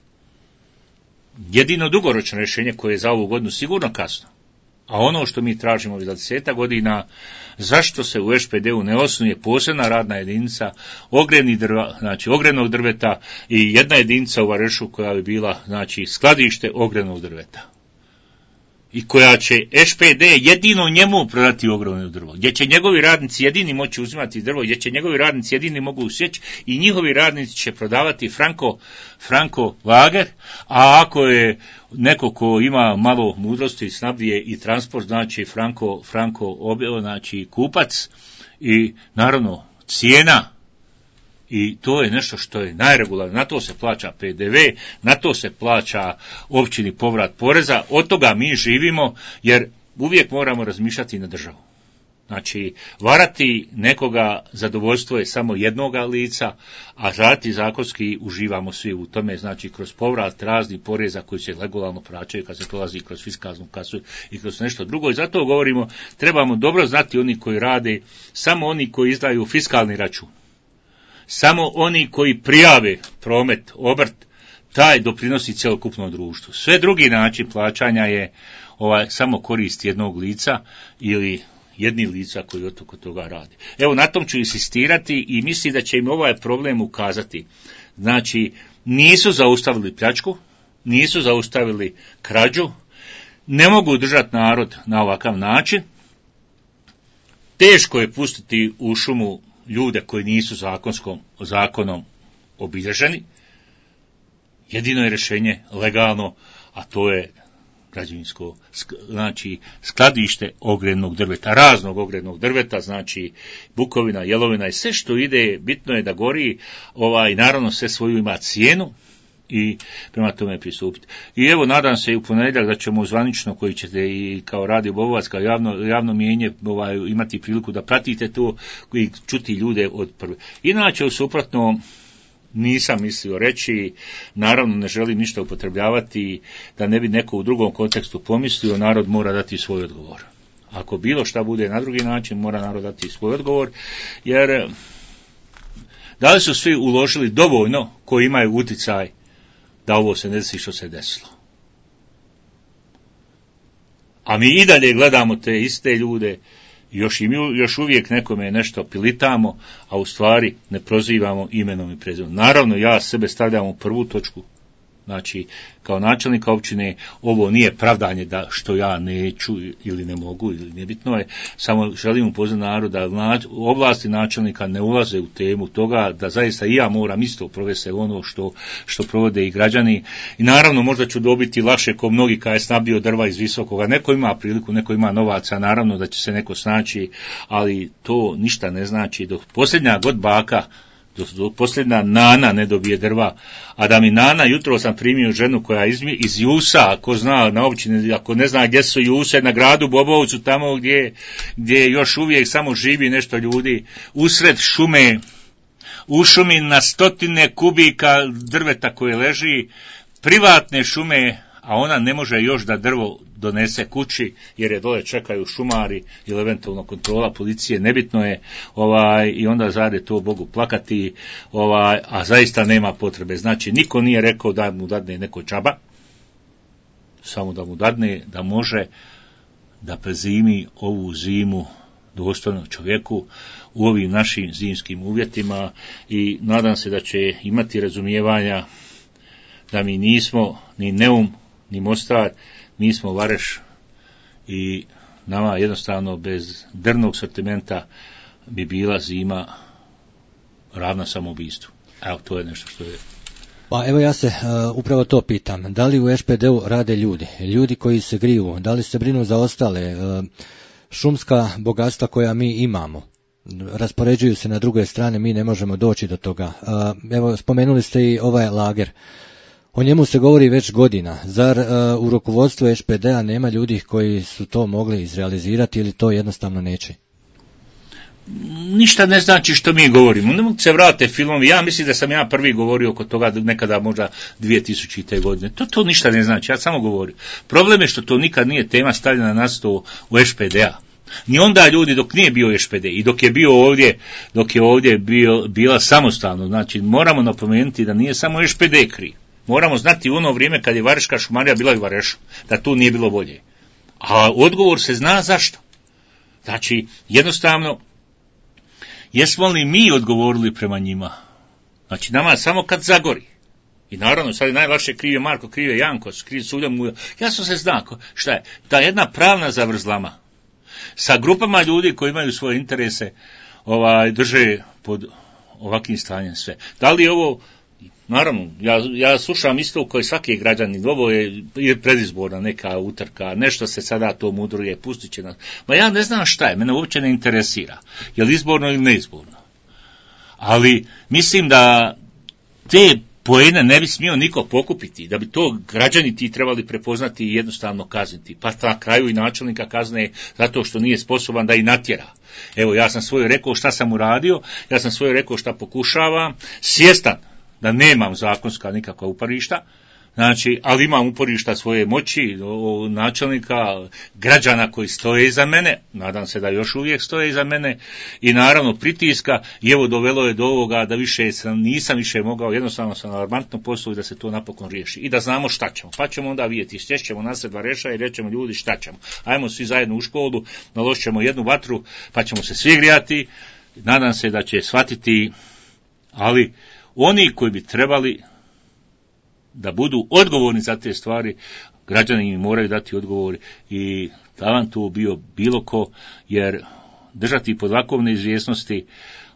[SPEAKER 2] jedino dugoročno rješenje koje je za ovu godinu sigurno kasno, a ono što mi tražimo za 10 godina, zašto se u ŠPD-u ne osnuje posebna radna jedinica ogrjevnog drveta i jedna jedinica u Varešu koja bi bila, znači, skladište ogrjevnog drveta. i koja će SPD jedino njemu prodati ogromno drvo, gdje će njegovi radnici jedini moći uzimati drvo, gdje će njegovi radnici jedini mogu sjeći i njihovi radnici će prodavati franko lager, a ako je neko ko ima malo mudrosti, snabdije i transport, znači franko objeo, znači kupac i naravno cijena. I to je nešto što je najregularno, na to se plaća PDV, na to se plaća općini povrat poreza, od toga mi živimo, jer uvijek moramo razmišljati na državu. Znači, varati nekoga zadovoljstvo je samo jednoga lica, a raditi zakonski uživamo svi u tome, znači kroz povrat raznih poreza koji se regularno plaćaju kad se prolazi kroz fiskalnu kasu i kroz nešto drugo. I zato govorimo, trebamo dobro znati oni koji rade, samo oni koji izdaju fiskalni račun. Samo oni koji prijave promet, obrt, taj doprinosi cjelokupnom društvu. Sve drugi način plaćanja je samo korist jednog lica ili jednih lica koji od toga radi. Evo, na tom ću insistirati i mislim da će im ovaj problem ukazati. Znači, nisu zaustavili pljačku, nisu zaustavili krađu, ne mogu držati narod na ovakav način. Teško je pustiti u šumu ljude koji nisu zakonom obilježeni. Jedino je rješenje legalno, a to je građevinsko, znači skladište ogrjevnog drveta, raznog ogrjevnog drveta, znači bukovina, jelovina i sve što ide, bitno je da gori, naravno sve svoju ima cijenu i prema tome pristupiti. I evo, nadam se i u ponedjeljak da ćemo zvanično, koji ćete i kao Radio Bobovac, kao javno mijenje, imati priliku da pratite to i čuti ljude od prve. Inače, u suprotno, nisam mislio reći, naravno ne želim ništa upotrebljavati, da ne bi neko u drugom kontekstu pomislio, narod mora dati svoj odgovor. Ako bilo šta bude na drugi način, mora narod dati svoj odgovor, jer da li su svi uložili dovoljno koji imaju utjecaj da ovo se ne desi što se desilo. A mi i dalje gledamo te iste ljude, još uvijek nekome nešto pilitamo, a u stvari ne prozivamo imenom i prezimenom. Naravno, ja sebe stavljam u prvu točku. Znači, kao načelnika općine, ovo nije pravdanje da što ja neću ili ne mogu, ili nebitno je, samo želim upoznati narod da ovlasti načelnika ne ulaze u temu toga, da zaista i ja moram isto provesti ono što provode i građani. I naravno, možda ću dobiti lakše ko mnogi kada je snabdio drva iz visokoga. Neko ima priliku, neko ima novaca, naravno da će se neko snaći, ali to ništa ne znači. Dok posljednja god baka, dok posljedna nana ne dobije drva, a da mi nana, jutro sam primio ženu koja iz Jusa, ako zna na općini, ako ne zna gdje su Juse, na gradu Bobovcu, tamo gdje još uvijek samo živi nešto ljudi, usred šume, u šumi na stotine kubika drveta koje leži, privatne šume, a ona ne može još da drvo donese kući, jer je dole čekaju šumari ili eventualno kontrola policije, nebitno je, i onda zade to Bogu plakati, a zaista nema potrebe. Znači, niko nije rekao da mu dadne neko džaba, samo da mu dadne da može da prezimi ovu zimu dostojno čovjeku u ovim našim zimskim uvjetima, i nadam se da će imati razumijevanja da mi nismo ni Neum, ni Mostar, mi smo Vareš, i nama jednostavno bez drvnog sortimenta bi bila zima ravna samoubistvu. Evo, to je nešto što je.
[SPEAKER 1] Pa evo, ja se upravo to pitam. Da li u SPD-u rade ljudi koji se griju, da li se brinu za ostale šumska bogatstva koja mi imamo? Raspoređuju se na druge strane, mi ne možemo doći do toga. Evo, spomenuli ste i ovaj lager. O njemu se govori već godina. Zar u rukovodstvu SPD-a nema ljudi koji su to mogli izrealizirati ili to jednostavno neće?
[SPEAKER 2] Ništa ne znači što mi govorimo. Ne mogu se vrate filmovi. Ja mislim da sam ja prvi govorio oko toga nekada možda 2000. godine. To ništa ne znači. Ja samo govorim. Problem je što to nikad nije tema stavljena na stol u SPD-a. Ni onda ljudi dok nije bio SPD i dok je ovdje bila samostalno. Znači, moramo napomenuti da nije samo SPD kriv. Moramo znati u ono vrijeme kad je Vareška šumarija bila i Varešu, da tu nije bilo bolje. A odgovor se zna zašto. Znači, jednostavno, jesmo li mi odgovorili prema njima? Znači, nama samo kad zagori. I naravno, sad je najlakše kriv je Marko, kriv je Janko, kriv Sulja Mujo. Jasno se zna šta je. Ta jedna pravna zavrzlama sa grupama ljudi koji imaju svoje interese drže pod ovakvim stanjem sve. Da li je ovo, naravno, ja slušam isto kao i svaki građanin, ovo je predizborna neka utrka, nešto se sada to mudruje, pustit će nas. Ma ja ne znam šta je, mene uopće ne interesira, je li izborno ili neizborno. Ali mislim da te poene ne bi smio niko pokupiti, da bi to građani ti trebali prepoznati i jednostavno kazniti. Pa na kraju i načelnika kazne zato što nije sposoban da i natjera. Evo, ja sam svoje rekao šta sam uradio, ja sam svoje rekao šta pokušavam, svjestan da nemam zakonska nikakva uporišta, znači, ali imam uporišta svoje moći, načelnika, građana koji stoje iza mene, nadam se da još uvijek stoje iza mene, i naravno pritiska, i evo dovelo je do ovoga da nisam više mogao, jednostavno sam alarmantno poslu da se to napokon riješi i da znamo šta ćemo. Pa ćemo onda vidjeti, sješćemo na se dva reša i rećemo ljudi šta ćemo. Ajmo svi zajedno u školu, naložit ćemo jednu vatru, pa ćemo se svi grijati, nadam se da će shvatiti, ali oni koji bi trebali da budu odgovorni za te stvari, građani im moraju dati odgovor i taman to bio bilo ko, jer držati pod ovakvom neizvjesnosti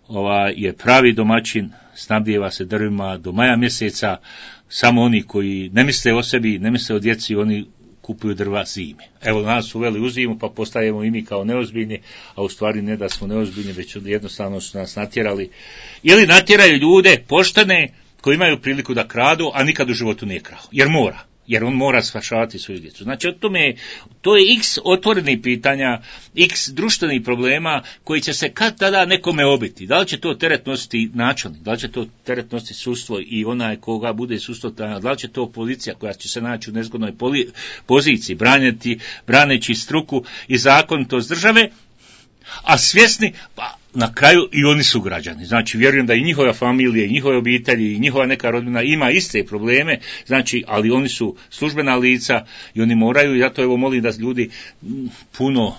[SPEAKER 2] je pravi domaćin, snabdijeva se drvima do maja mjeseca, samo oni koji ne misle o sebi, ne misle o djeci, oni kupuju drva zime. Evo, nas uveli u zimu, pa postajemo i mi kao neozbiljni, a u stvari ne da smo neozbiljni, već jednostavno su nas natjerali. Ili natjeraju ljude poštene, koji imaju priliku da kradu, a nikad u životu nije krao. Jer on mora spašavati svoju djecu. Znači, to je x otvorenih pitanja, x društvenih problema koji će se kad tada nekome obiti. Da li će to teret nositi načelnik, da li će to teret nositi sudstvo i onaj koga bude sudstvo, da li će to policija koja će se naći u nezgodnoj poziciji, braneći struku i zakonitost države, a svjesni, pa na kraju i oni su građani. Znači, vjerujem da i njihova familija, i njihove obitelji, i njihova neka rodbina ima iste probleme, znači, ali oni su službena lica i oni moraju, i zato evo molim da ljudi puno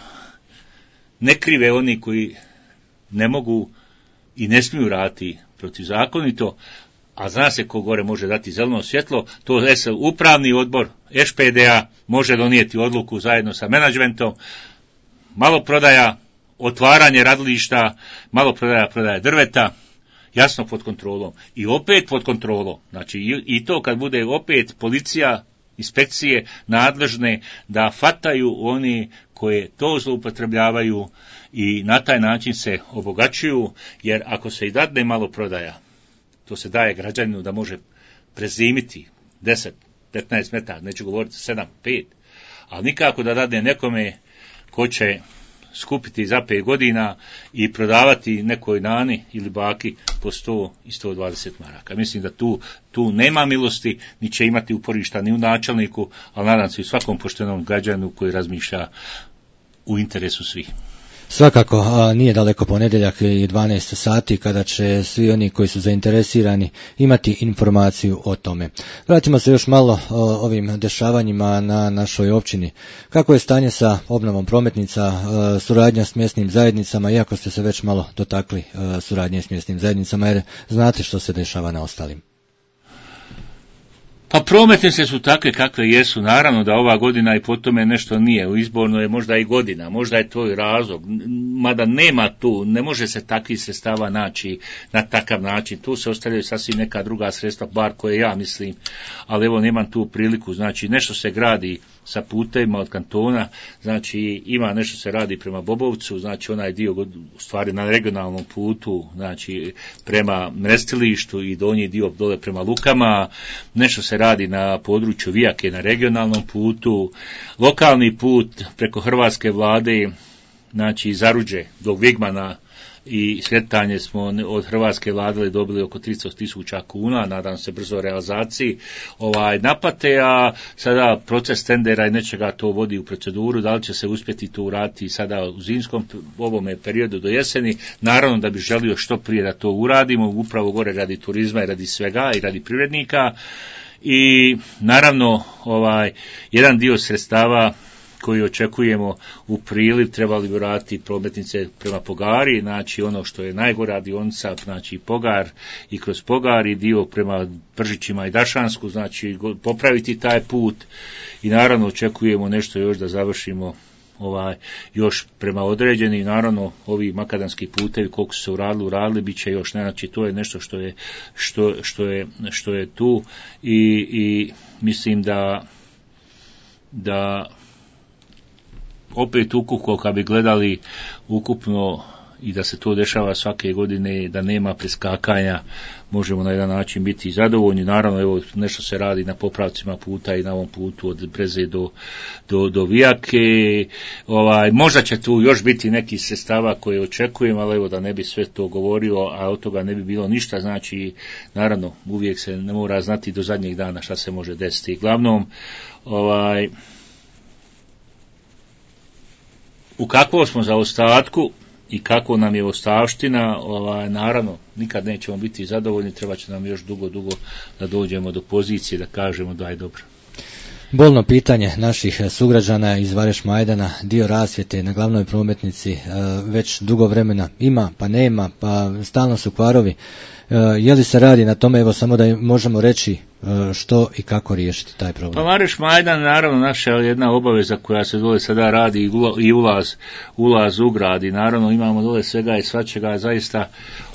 [SPEAKER 2] ne krive oni koji ne mogu i ne smiju raditi protivzakonito, a zna se ko gore može dati zeleno svjetlo, to je upravni odbor ŠPDA može donijeti odluku zajedno sa menadžmentom, maloprodaja, otvaranje radilišta, prodaja drveta, jasno pod kontrolom. I opet pod kontrolom. Znači i to kad bude opet policija, inspekcije nadležne da fataju oni koje to zloupotrebljavaju i na taj način se obogaćuju, jer ako se i dadne maloprodaja, to se daje građaninu da može prezimiti 10, 15 metara, neću govoriti 7, 5, ali nikako da dadne nekome ko će skupiti za 5 godina i prodavati nekoj nani ili baki po 100 i 120 maraka. Mislim da tu nema milosti, ni će imati uporišta ni u načelniku, ali nadam se i svakom poštenom građanu koji razmišlja u interesu svih.
[SPEAKER 1] Svakako, nije daleko ponedjeljak i 12 sati kada će svi oni koji su zainteresirani imati informaciju o tome. Vratimo se još malo o ovim dešavanjima na našoj općini. Kako je stanje sa obnovom prometnica, suradnja s mjesnim zajednicama, iako ste se već malo dotakli suradnje s mjesnim zajednicama, jer znate što se dešava na ostalim?
[SPEAKER 2] Pa prometnice su takve kakve jesu, naravno da ova godina i po tome nešto nije, u izborno je možda i godina, možda je to i razlog, mada nema tu, ne može se takvih sredstava naći na takav način, tu se ostavljaju sasvim neka druga sredstva, bar koje ja mislim, ali evo nemam tu priliku, znači nešto se gradi sa putevima od kantona, znači ima nešto se radi prema Bobovcu, znači onaj dio u stvari na regionalnom putu, znači prema Mrestilištu i donji dio dole prema Lukama, nešto se radi na području Vijake na regionalnom putu, lokalni put preko hrvatske vlade, znači iz Aruđe do Vigmana i sretanje smo od hrvatske vlade dobili oko 300.000 kuna, nadam se brzo realizaciji naplate, a sada proces tendera i nečega to vodi u proceduru, da li će se uspjeti to uraditi sada u zimskom ovome periodu do jeseni, naravno da bi želio što prije da to uradimo, upravo gore radi turizma i radi svega i radi privrednika. I naravno jedan dio sredstava koji očekujemo u priliv, trebali bi vratiti prometnice prema Pogari, znači ono što je najgora dionica, znači Pogar i kroz Pogar i dio prema Pržićima i Dašansku, znači popraviti taj put i naravno očekujemo nešto još da završimo još prema određeni, naravno ovi makadamski putevi koliko su se uradili bit će još, znači to je nešto što je tu i mislim da opet ukupno kad bi gledali ukupno i da se to dešava svake godine, da nema preskakanja, možemo na jedan način biti zadovoljni. Naravno, evo, nešto se radi na popravcima puta i na ovom putu od Breze do Vijake. Možda će tu još biti neki sredstava koje očekujem, ali evo da ne bi sve to govorio, a od toga ne bi bilo ništa, znači, naravno, uvijek se ne mora znati do zadnjeg dana šta se može desiti. Glavnom, u kakvom smo zaostatku i kako nam je ostavština, naravno, nikad nećemo biti zadovoljni, treba će nam još dugo da dođemo do pozicije, da kažemo da je dobro.
[SPEAKER 1] Bolno pitanje naših sugrađana iz Vareš Majdana, dio rasvjete na glavnoj prometnici već dugo vremena ima, pa nema, pa stalno su kvarovi. Je li se radi na tome, evo samo da možemo reći što i kako riješiti taj problem?
[SPEAKER 2] Pa Vareš Majdan, naravno, naša jedna obaveza koja se dole sada radi i ulaz u grad i naravno imamo dole svega i svačega zaista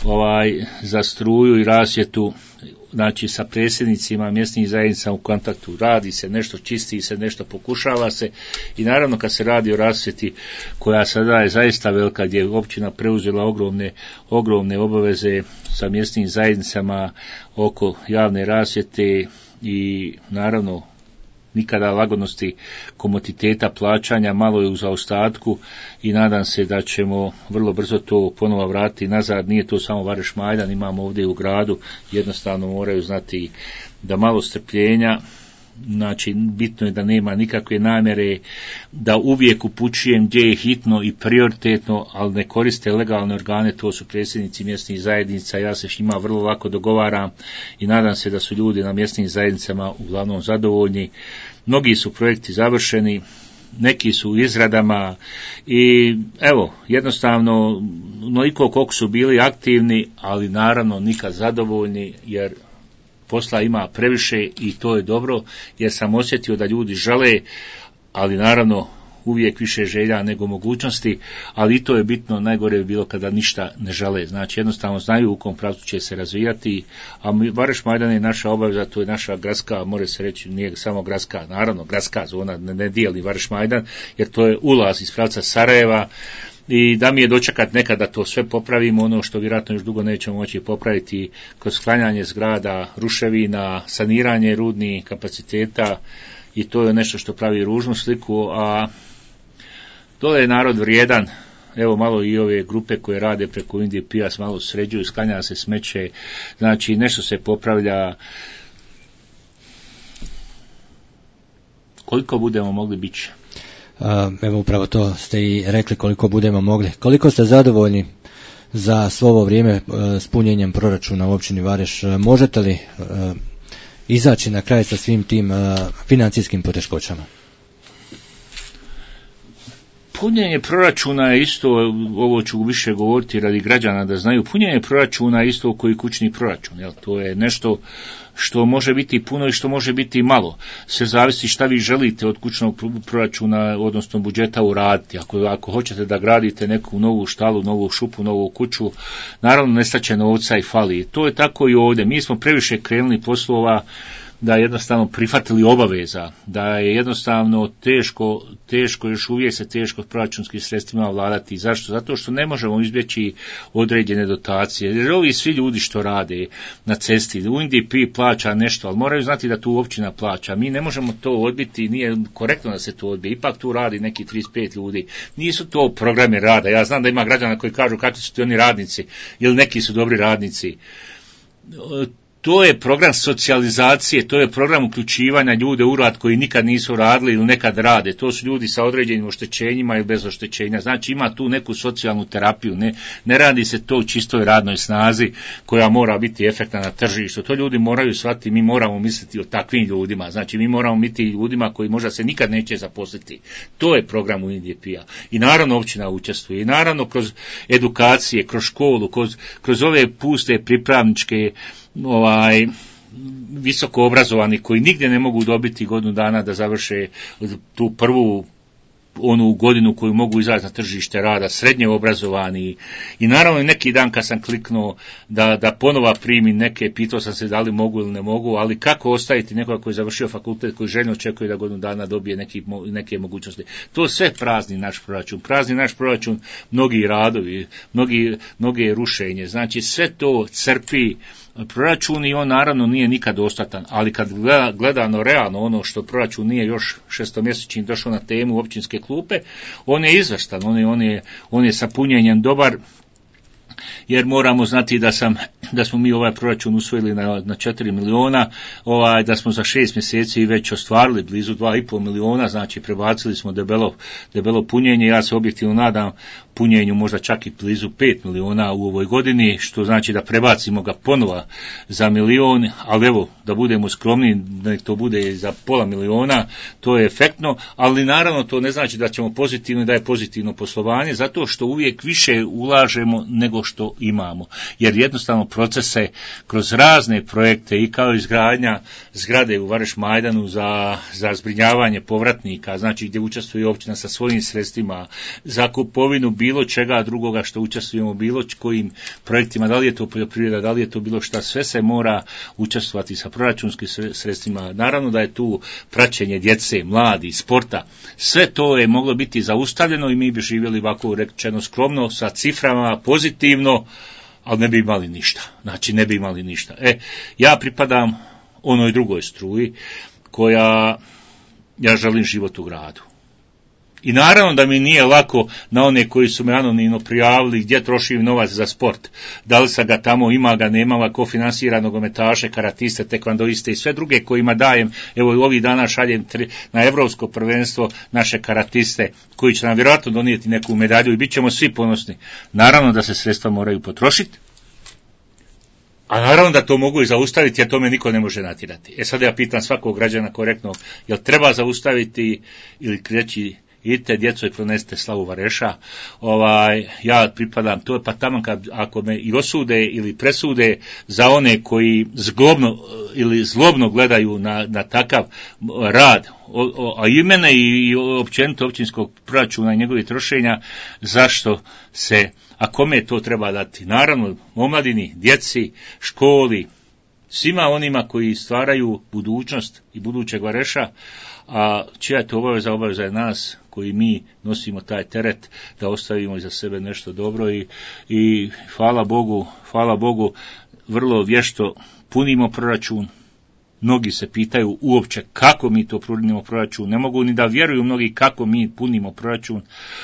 [SPEAKER 2] za struju i rasvjetu, znači sa predsjednicima mjesnih zajednica u kontaktu, radi se nešto, čisti se nešto, pokušava se i naravno kad se radi o rasvjeti koja sada je zaista velika, gdje je općina preuzela ogromne obaveze sa mjesnim zajednicama oko javne rasvjete i naravno nikada lagodnosti komoditeta plaćanja, malo je u zaostatku i nadam se da ćemo vrlo brzo to ponovo vratiti nazad. Nije to samo Vareš Majdan, imamo ovdje u gradu, jednostavno moraju znati da malo strpljenja, znači bitno je da nema nikakve namjere, da uvijek upućujem gdje je hitno i prioritetno, ali ne koriste legalne organe, to su predsjednici mjesnih zajednica, ja se s njima vrlo lako dogovaram i nadam se da su ljudi na mjesnim zajednicama uglavnom zadovoljni. Mnogi su projekti završeni, neki su u izradama i evo, jednostavno onoliko koliko su bili aktivni, ali naravno nikad zadovoljni, jer posla ima previše i to je dobro, jer sam osjetio da ljudi žele, ali naravno uvijek više želja nego mogućnosti, ali i to je bitno, najgore bi bilo kada ništa ne žele, znači jednostavno znaju u kom pravcu će se razvijati, a Vareš Majdan je naša obaveza, to je naša gradska, more se reći, nije samo gradska, naravno gradska zona, ne dijeli Vareš Majdan, jer to je ulaz iz pravca Sarajeva, i da mi je dočekat nekad da to sve popravimo, ono što vjerojatno još dugo nećemo moći popraviti kroz sklanjanje zgrada, ruševina, saniranje rudnih kapaciteta i to je nešto što pravi ružnu sliku, a dole je narod vrijedan, evo malo i ove grupe koje rade preko Indije Pijas malo sređuju, sklanja se smeće, znači nešto se popravlja, koliko budemo mogli bit će.
[SPEAKER 1] Evo upravo to ste i rekli, koliko budemo mogli. Koliko ste zadovoljni za svo ovo vrijeme s punjenjem proračuna u općini Vareš? Možete li izaći na kraj sa svim tim financijskim poteškoćama?
[SPEAKER 2] Punjenje proračuna je isto, ovo ću više govoriti radi građana da znaju, punjenje proračuna je isto koji kućni proračun, jel? To je nešto što može biti puno i što može biti malo. Sve zavisi šta vi želite od kućnog proračuna, odnosno budžeta uraditi. Ako hoćete da gradite neku novu štalu, novu šupu, novu kuću, naravno nestaće novca i fali. To je tako i ovdje. Mi smo previše krenuli poslova da jednostavno prihvatili obaveza, da je jednostavno teško još uvijek se teško proračunskim sredstvima vladati. Zašto? Zato što ne možemo izbjeći određene dotacije. Jer ovi svi ljudi što rade na cesti, u NDP plaća nešto, ali moraju znati da tu općina plaća. Mi ne možemo to odbiti, nije korektno da se to odbije. Ipak tu radi neki 35 ljudi. Nisu to programe rada. Ja znam da ima građana koji kažu kakvi su ti oni radnici, ili neki su dobri radnici. To je program socijalizacije, to je program uključivanja ljude u rad koji nikad nisu radili ili nekad rade. To su ljudi sa određenim oštećenjima ili bez oštećenja. Znači ima tu neku socijalnu terapiju. Ne radi se to u čistoj radnoj snazi koja mora biti efektna na tržištu. To ljudi moraju shvatiti, mi moramo misliti o takvim ljudima. Znači mi moramo biti ljudima koji možda se nikad neće zaposliti. To je program UNDP-a. I naravno općina učestvuje. I naravno kroz edukacije, kroz školu, kroz ove puste pripravničke visoko obrazovani koji nigdje ne mogu dobiti godinu dana da završe tu prvu onu godinu koju mogu izaći na tržište rada, srednje obrazovani. I naravno neki dan kad sam kliknuo da ponova primim neke, pitao sam se da li mogu ili ne mogu, ali kako ostaviti nekoga koji je završio fakultet, koji željno očekuje da godinu dana dobije neke mogućnosti. To sve prazni naš proračun, mnogi radovi, mnoge rušenje, znači sve to crpi proračun i on naravno nije nikad dostatan, ali kad gledano realno ono što proračun nije još šestomjesečni došao na temu općinske klupe, on je izvrstan, on je sa punjenjem dobar, jer moramo znati da smo mi ovaj proračun usvojili na 4 miliona, da smo za 6 mjeseci već ostvarili blizu 2,5 miliona, znači prebacili smo debelo punjenje, ja se objektivno nadam punjenju možda čak i blizu 5 miliona u ovoj godini, što znači da prebacimo ga ponova za milion, ali evo, da budemo skromni, da to bude za pola miliona, to je efektno, ali naravno to ne znači da ćemo pozitivno, da je pozitivno poslovanje, zato što uvijek više ulažemo nego što imamo, jer jednostavno procese kroz razne projekte i kao izgradnja zgrade u Vareš Majdanu za zbrinjavanje povratnika, znači gdje učestvuje općina sa svojim sredstvima, za kupovinu bilo čega drugoga što učestvujemo, bilo kojim projektima, da li je to poljoprivreda, da li je to bilo šta, sve se mora učestvovati sa proračunskim sredstvima. Naravno da je tu praćenje djece, mladi, sporta, sve to je moglo biti zaustavljeno i mi bi živjeli ovako rečeno skromno, sa ciframa, pozitivno, ali ne bi imali ništa. Znači ne bi imali ništa. Ja pripadam onoj drugoj struji koja, ja želim život u gradu. I naravno da mi nije lako na one koji su me anonimno prijavili gdje trošim novac za sport. Da li sam ga tamo, ima ga, nema ga, ko finansira nogometaše, karatiste, tekvandoiste i sve druge kojima dajem. Evo ovih dana šaljem na Europsko prvenstvo naše karatiste koji će nam vjerojatno donijeti neku medalju i bit ćemo svi ponosni. Naravno da se sredstva moraju potrošiti. A naravno da to mogu i zaustaviti, jer tome niko ne može natjerati. Sad ja pitam svakog građana korektno, jel treba zaustaviti ili reći idite djeco i pronesite slavu Vareša, ja pripadam, to je pa tamo ako me i osude ili presude za one koji zlobno gledaju na takav rad, a i mene i općenito općinskog proračuna i njegovih trošenja, zašto se, a kome to treba dati? Naravno, omladini, djeci, školi, svima onima koji stvaraju budućnost i budućeg Vareša, a čija je to obaveza? Obaveza je nas koji mi nosimo taj teret da ostavimo iza sebe nešto dobro i hvala Bogu, vrlo vješto punimo proračun. Mnogi se pitaju uopće kako mi to punimo proračun, ne mogu ni da vjeruju mnogi kako mi punimo proračun,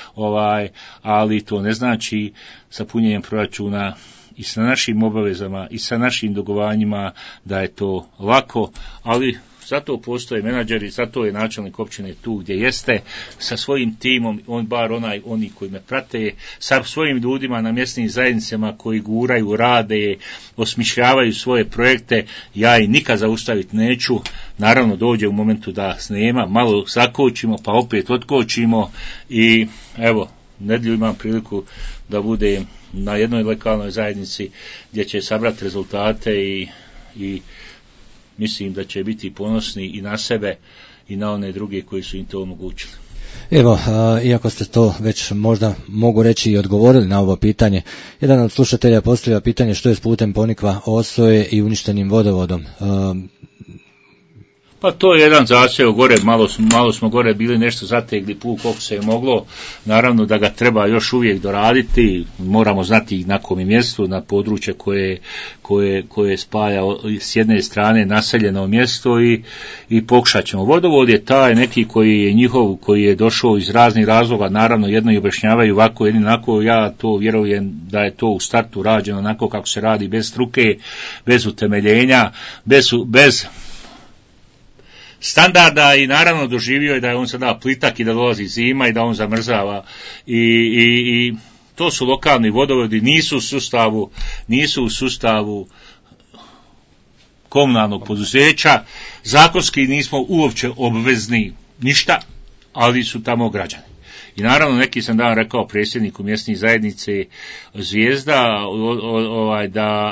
[SPEAKER 2] ali to ne znači sa punjenjem proračuna i sa našim obavezama i sa našim dugovanjima da je to lako, ali zato postoje menadžeri, zato je načelnik općine tu gdje jeste, sa svojim timom, oni koji me prate, sa svojim ljudima na mjesnim zajednicama koji guraju, rade, osmišljavaju svoje projekte, ja ih nikad zaustaviti neću. Naravno dođe u momentu da snema, malo zakočimo, pa opet otkočimo i evo, nedjelju imam priliku da budem na jednoj lokalnoj zajednici gdje će sabrati rezultate i mislim da će biti ponosni i na sebe i na one druge koji su im to omogućili.
[SPEAKER 1] Evo, iako ste to već možda mogu reći i odgovorili na ovo pitanje, jedan od slušatelja postavlja pitanje što je s putem Ponikva, Osoje i uništenim vodovodom.
[SPEAKER 2] Pa to je jedan zaseo gore, malo smo gore bili nešto zategli puk koliko se je moglo, naravno da ga treba još uvijek doraditi, moramo znati na kom mjestu, na područje koje spaja s jedne strane naseljeno mjesto i pokušat ćemo. Vodovod je taj neki koji je njihov, koji je došao iz raznih razloga, naravno jedno i objašnjavaju ovako, jedni onako, ja to vjerujem da je to u startu rađeno onako kako se radi, bez struke, bez utemeljenja, bez standarda i naravno doživio je da je on sada plitak i da dolazi zima i da on zamrzava i to su lokalni vodovodi, nisu u sustavu komunalnog poduzeća, zakonski nismo uopće obvezni ništa, ali su tamo građani. I naravno neki sam dan rekao predsjedniku mjesne zajednice Zvijezda da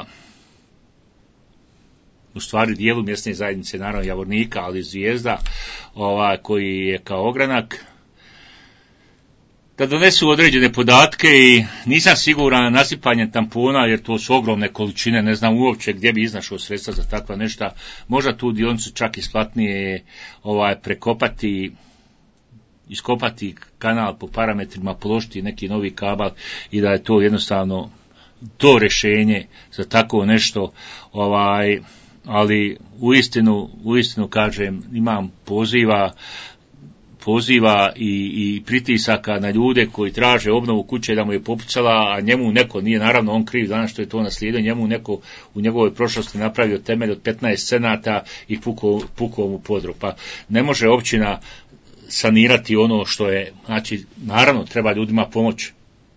[SPEAKER 2] u stvari dijelu mjesne zajednice, naravno Javornika, ali Zvijezda, koji je kao ogranak, da donesu određene podatke i nisam siguran nasipanje tampona, jer to su ogromne količine, ne znam uopće gdje bi iznašao sredstva za takva nešto, možda tu dionicu čak isplatnije prekopati, iskopati kanal po parametrima, položiti neki novi kabel i da je to jednostavno to rješenje za tako nešto, ali uistinu kažem, imam poziva i pritisaka na ljude koji traže obnovu kuće da mu je popucala, a njemu neko, nije naravno on kriv danas što je to naslijedio, njemu neko u njegovoj prošlosti napravio temelj od 15 cenata i pukao mu podrog. Pa ne može općina sanirati ono što je, znači naravno treba ljudima pomoći.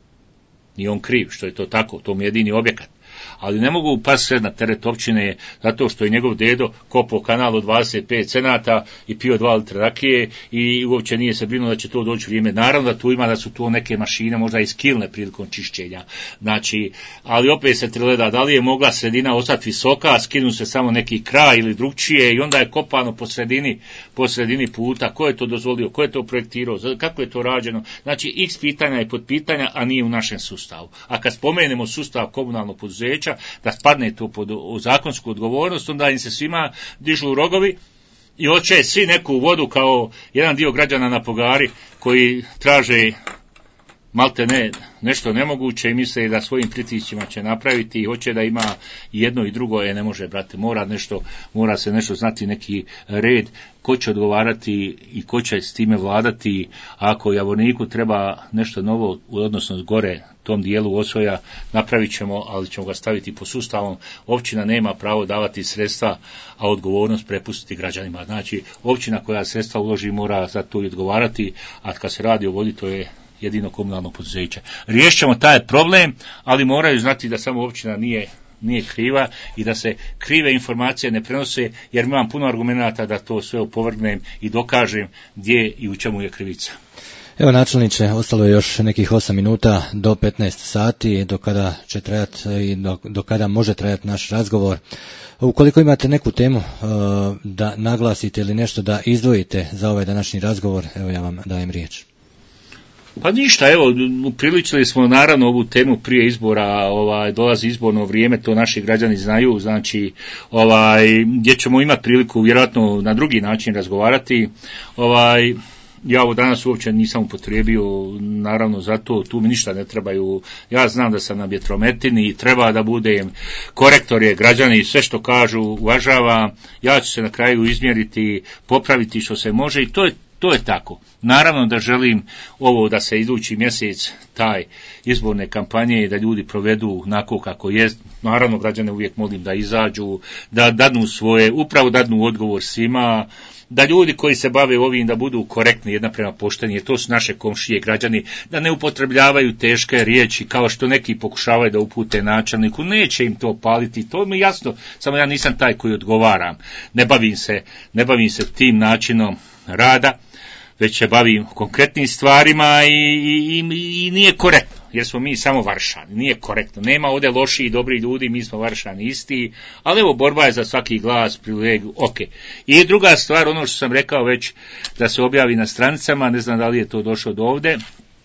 [SPEAKER 2] Nije on kriv što je to tako, to mu je jedini objekat. Ali ne mogu pasti sve na teret općine zato što je njegov dedo kopao kanal od 25 cenata i pio 2 litra rakije i uopće nije se brinuo da će to doći vrijeme. Naravno da tu ima da su tu neke mašine možda i skilne prilikom čišćenja. Znači, ali opet se gleda da li je mogla sredina ostati visoka, skinu se samo neki kraj ili drugčije i onda je kopano po sredini puta. Ko je to dozvolio, ko je to projektirao, kako je to rađeno. Znači, x pitanja i podpitanja, a nije u našem sustavu. A kad spomenemo sustav komunalnog poduzeća, da spadne to pod zakonsku odgovornost, onda im se svima dižu rogovi i hoće svi neku vodu kao jedan dio građana na Pogari koji traže malte ne nešto nemoguće i misle da svojim pritiscima će napraviti i hoće da ima jedno i drugo, ne može, brate, mora se nešto znati, neki red, ko će odgovarati i ko će s time vladati. Ako Javorniku treba nešto novo, odnosno gore tom dijelu Osvoja, napravit ćemo, ali ćemo ga staviti po sustavom. Općina nema pravo davati sredstva, a odgovornost prepustiti građanima. Znači, općina koja sredstva uloži mora za to i odgovarati, a kad se radi o vodi, to je jedino komunalno poduzeće. Riješit ćemo taj problem, ali moraju znati da samo općina nije kriva i da se krive informacije ne prenose, jer imam puno argumenata da to sve opovrgnem i dokažem gdje i u čemu je krivica.
[SPEAKER 1] Evo, načelniče, ostalo je još nekih 8 minuta do 15 sati, do kada će trajati i do kada može trajati naš razgovor. Ukoliko imate neku temu da naglasite ili nešto da izdvojite za ovaj današnji razgovor, evo ja vam dajem riječ.
[SPEAKER 2] Pa ništa, evo, upriličili smo naravno ovu temu prije izbora, dolazi izborno vrijeme, to naši građani znaju, znači, gdje ćemo imati priliku vjerojatno na drugi način razgovarati, ja ovo danas uopće nisam upotrijebio, naravno zato tu mi ništa ne trebaju, ja znam da sam na vjetrometini i treba da budem korektor, je građani sve što kažu uvažava, ja ću se na kraju izmjeriti, popraviti što se može i to je tako. Naravno da želim ovo da se idući mjesec taj izborne kampanje i da ljudi provedu onako kako je. Naravno građane uvijek molim da izađu, da dadnu svoje, upravo dadnu odgovor svima, da ljudi koji se bave ovim da budu korektni jedna prema pošteni, jer to su naše komšije građani, da ne upotrebljavaju teške riječi kao što neki pokušavaju da upute načelniku, neće im to paliti, to mi je jasno, samo ja nisam taj koji odgovaram, ne bavim se tim načinom rada, već se bavim konkretnim stvarima i nije korektno, jer smo mi samo Varšani, nije korektno, nema ovdje loših i dobri ljudi, mi smo Varšani isti, ali evo borba je za svaki glas, privilegiju, ok. I druga stvar, ono što sam rekao već da se objavi na stranicama, ne znam da li je to došlo do ovdje,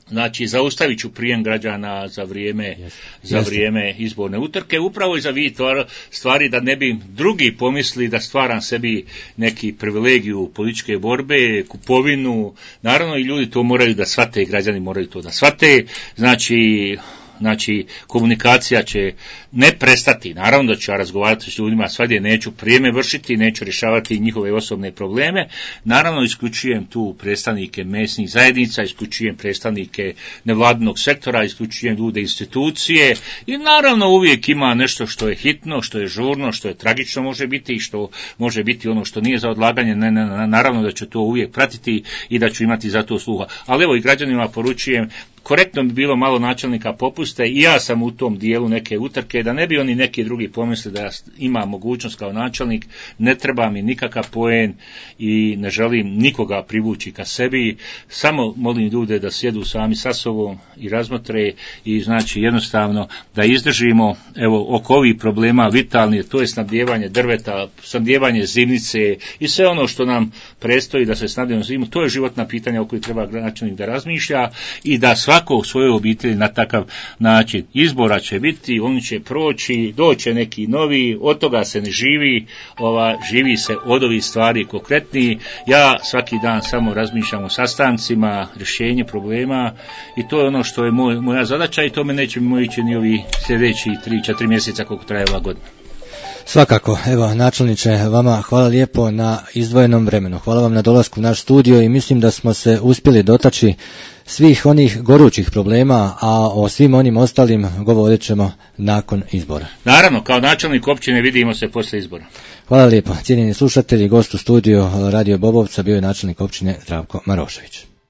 [SPEAKER 2] Znači, zaustavit ću prijem građana za vrijeme izborne utrke, upravo i za vid stvari da ne bi drugi pomisli da stvaram sebi neki privilegiju političke borbe, kupovinu. Naravno i ljudi to moraju da shvate, građani moraju to da shvate. Znači, komunikacija će ne prestati. Naravno da ću ja razgovarati s ljudima, svadje neću prijeme vršiti, neću rješavati njihove osobne probleme. Naravno, isključujem tu predstavnike mesnih zajednica, isključujem predstavnike nevladinog sektora, isključujem ljude institucije i naravno uvijek ima nešto što je hitno, što je žurno, što je tragično može biti i što može biti ono što nije za odlaganje. Naravno da ću to uvijek pratiti i da ću imati za to sluha. Ali evo i građanima poručujem, korektno bi bilo malo načelnika popuste i ja sam u tom dijelu neke utrke, da ne bi oni neki drugi pomisli da ima mogućnost kao načelnik, ne treba mi nikakav poen i ne želim nikoga privući ka sebi, samo molim ljude da sjedu sami sa sobom i razmotre i znači jednostavno da izdržimo evo oko ovih problema vitalni, to je snabdijevanje drveta, snabdijevanje zimnice i sve ono što nam predstoji da se snabdijemo zimu, to je životna pitanja o kojoj treba načelnik da razmišlja i da svako u svojoj obitelji na takav način. Izbora će biti, oni će proći, doće neki novi, od toga se ne živi, živi se od ovih stvari konkretniji. Ja svaki dan samo razmišljam o sastancima, rješenje problema i to je ono što je moja zadaća i to me neće moći ni ovi sljedeći 3-4 mjeseca koliko traje ova godina.
[SPEAKER 1] Svakako, evo načelniče, vama hvala lijepo na izdvojenom vremenu. Hvala vam na dolasku u naš studio i mislim da smo se uspjeli dotaći svih onih gorućih problema, a o svim onim ostalim govorit ćemo nakon izbora.
[SPEAKER 2] Naravno, kao načelnik općine vidimo se poslije izbora.
[SPEAKER 1] Hvala lijepo. Cijenjeni slušatelji, gost u studiju Radio Bobovca bio je načelnik općine Zdravko Marošević.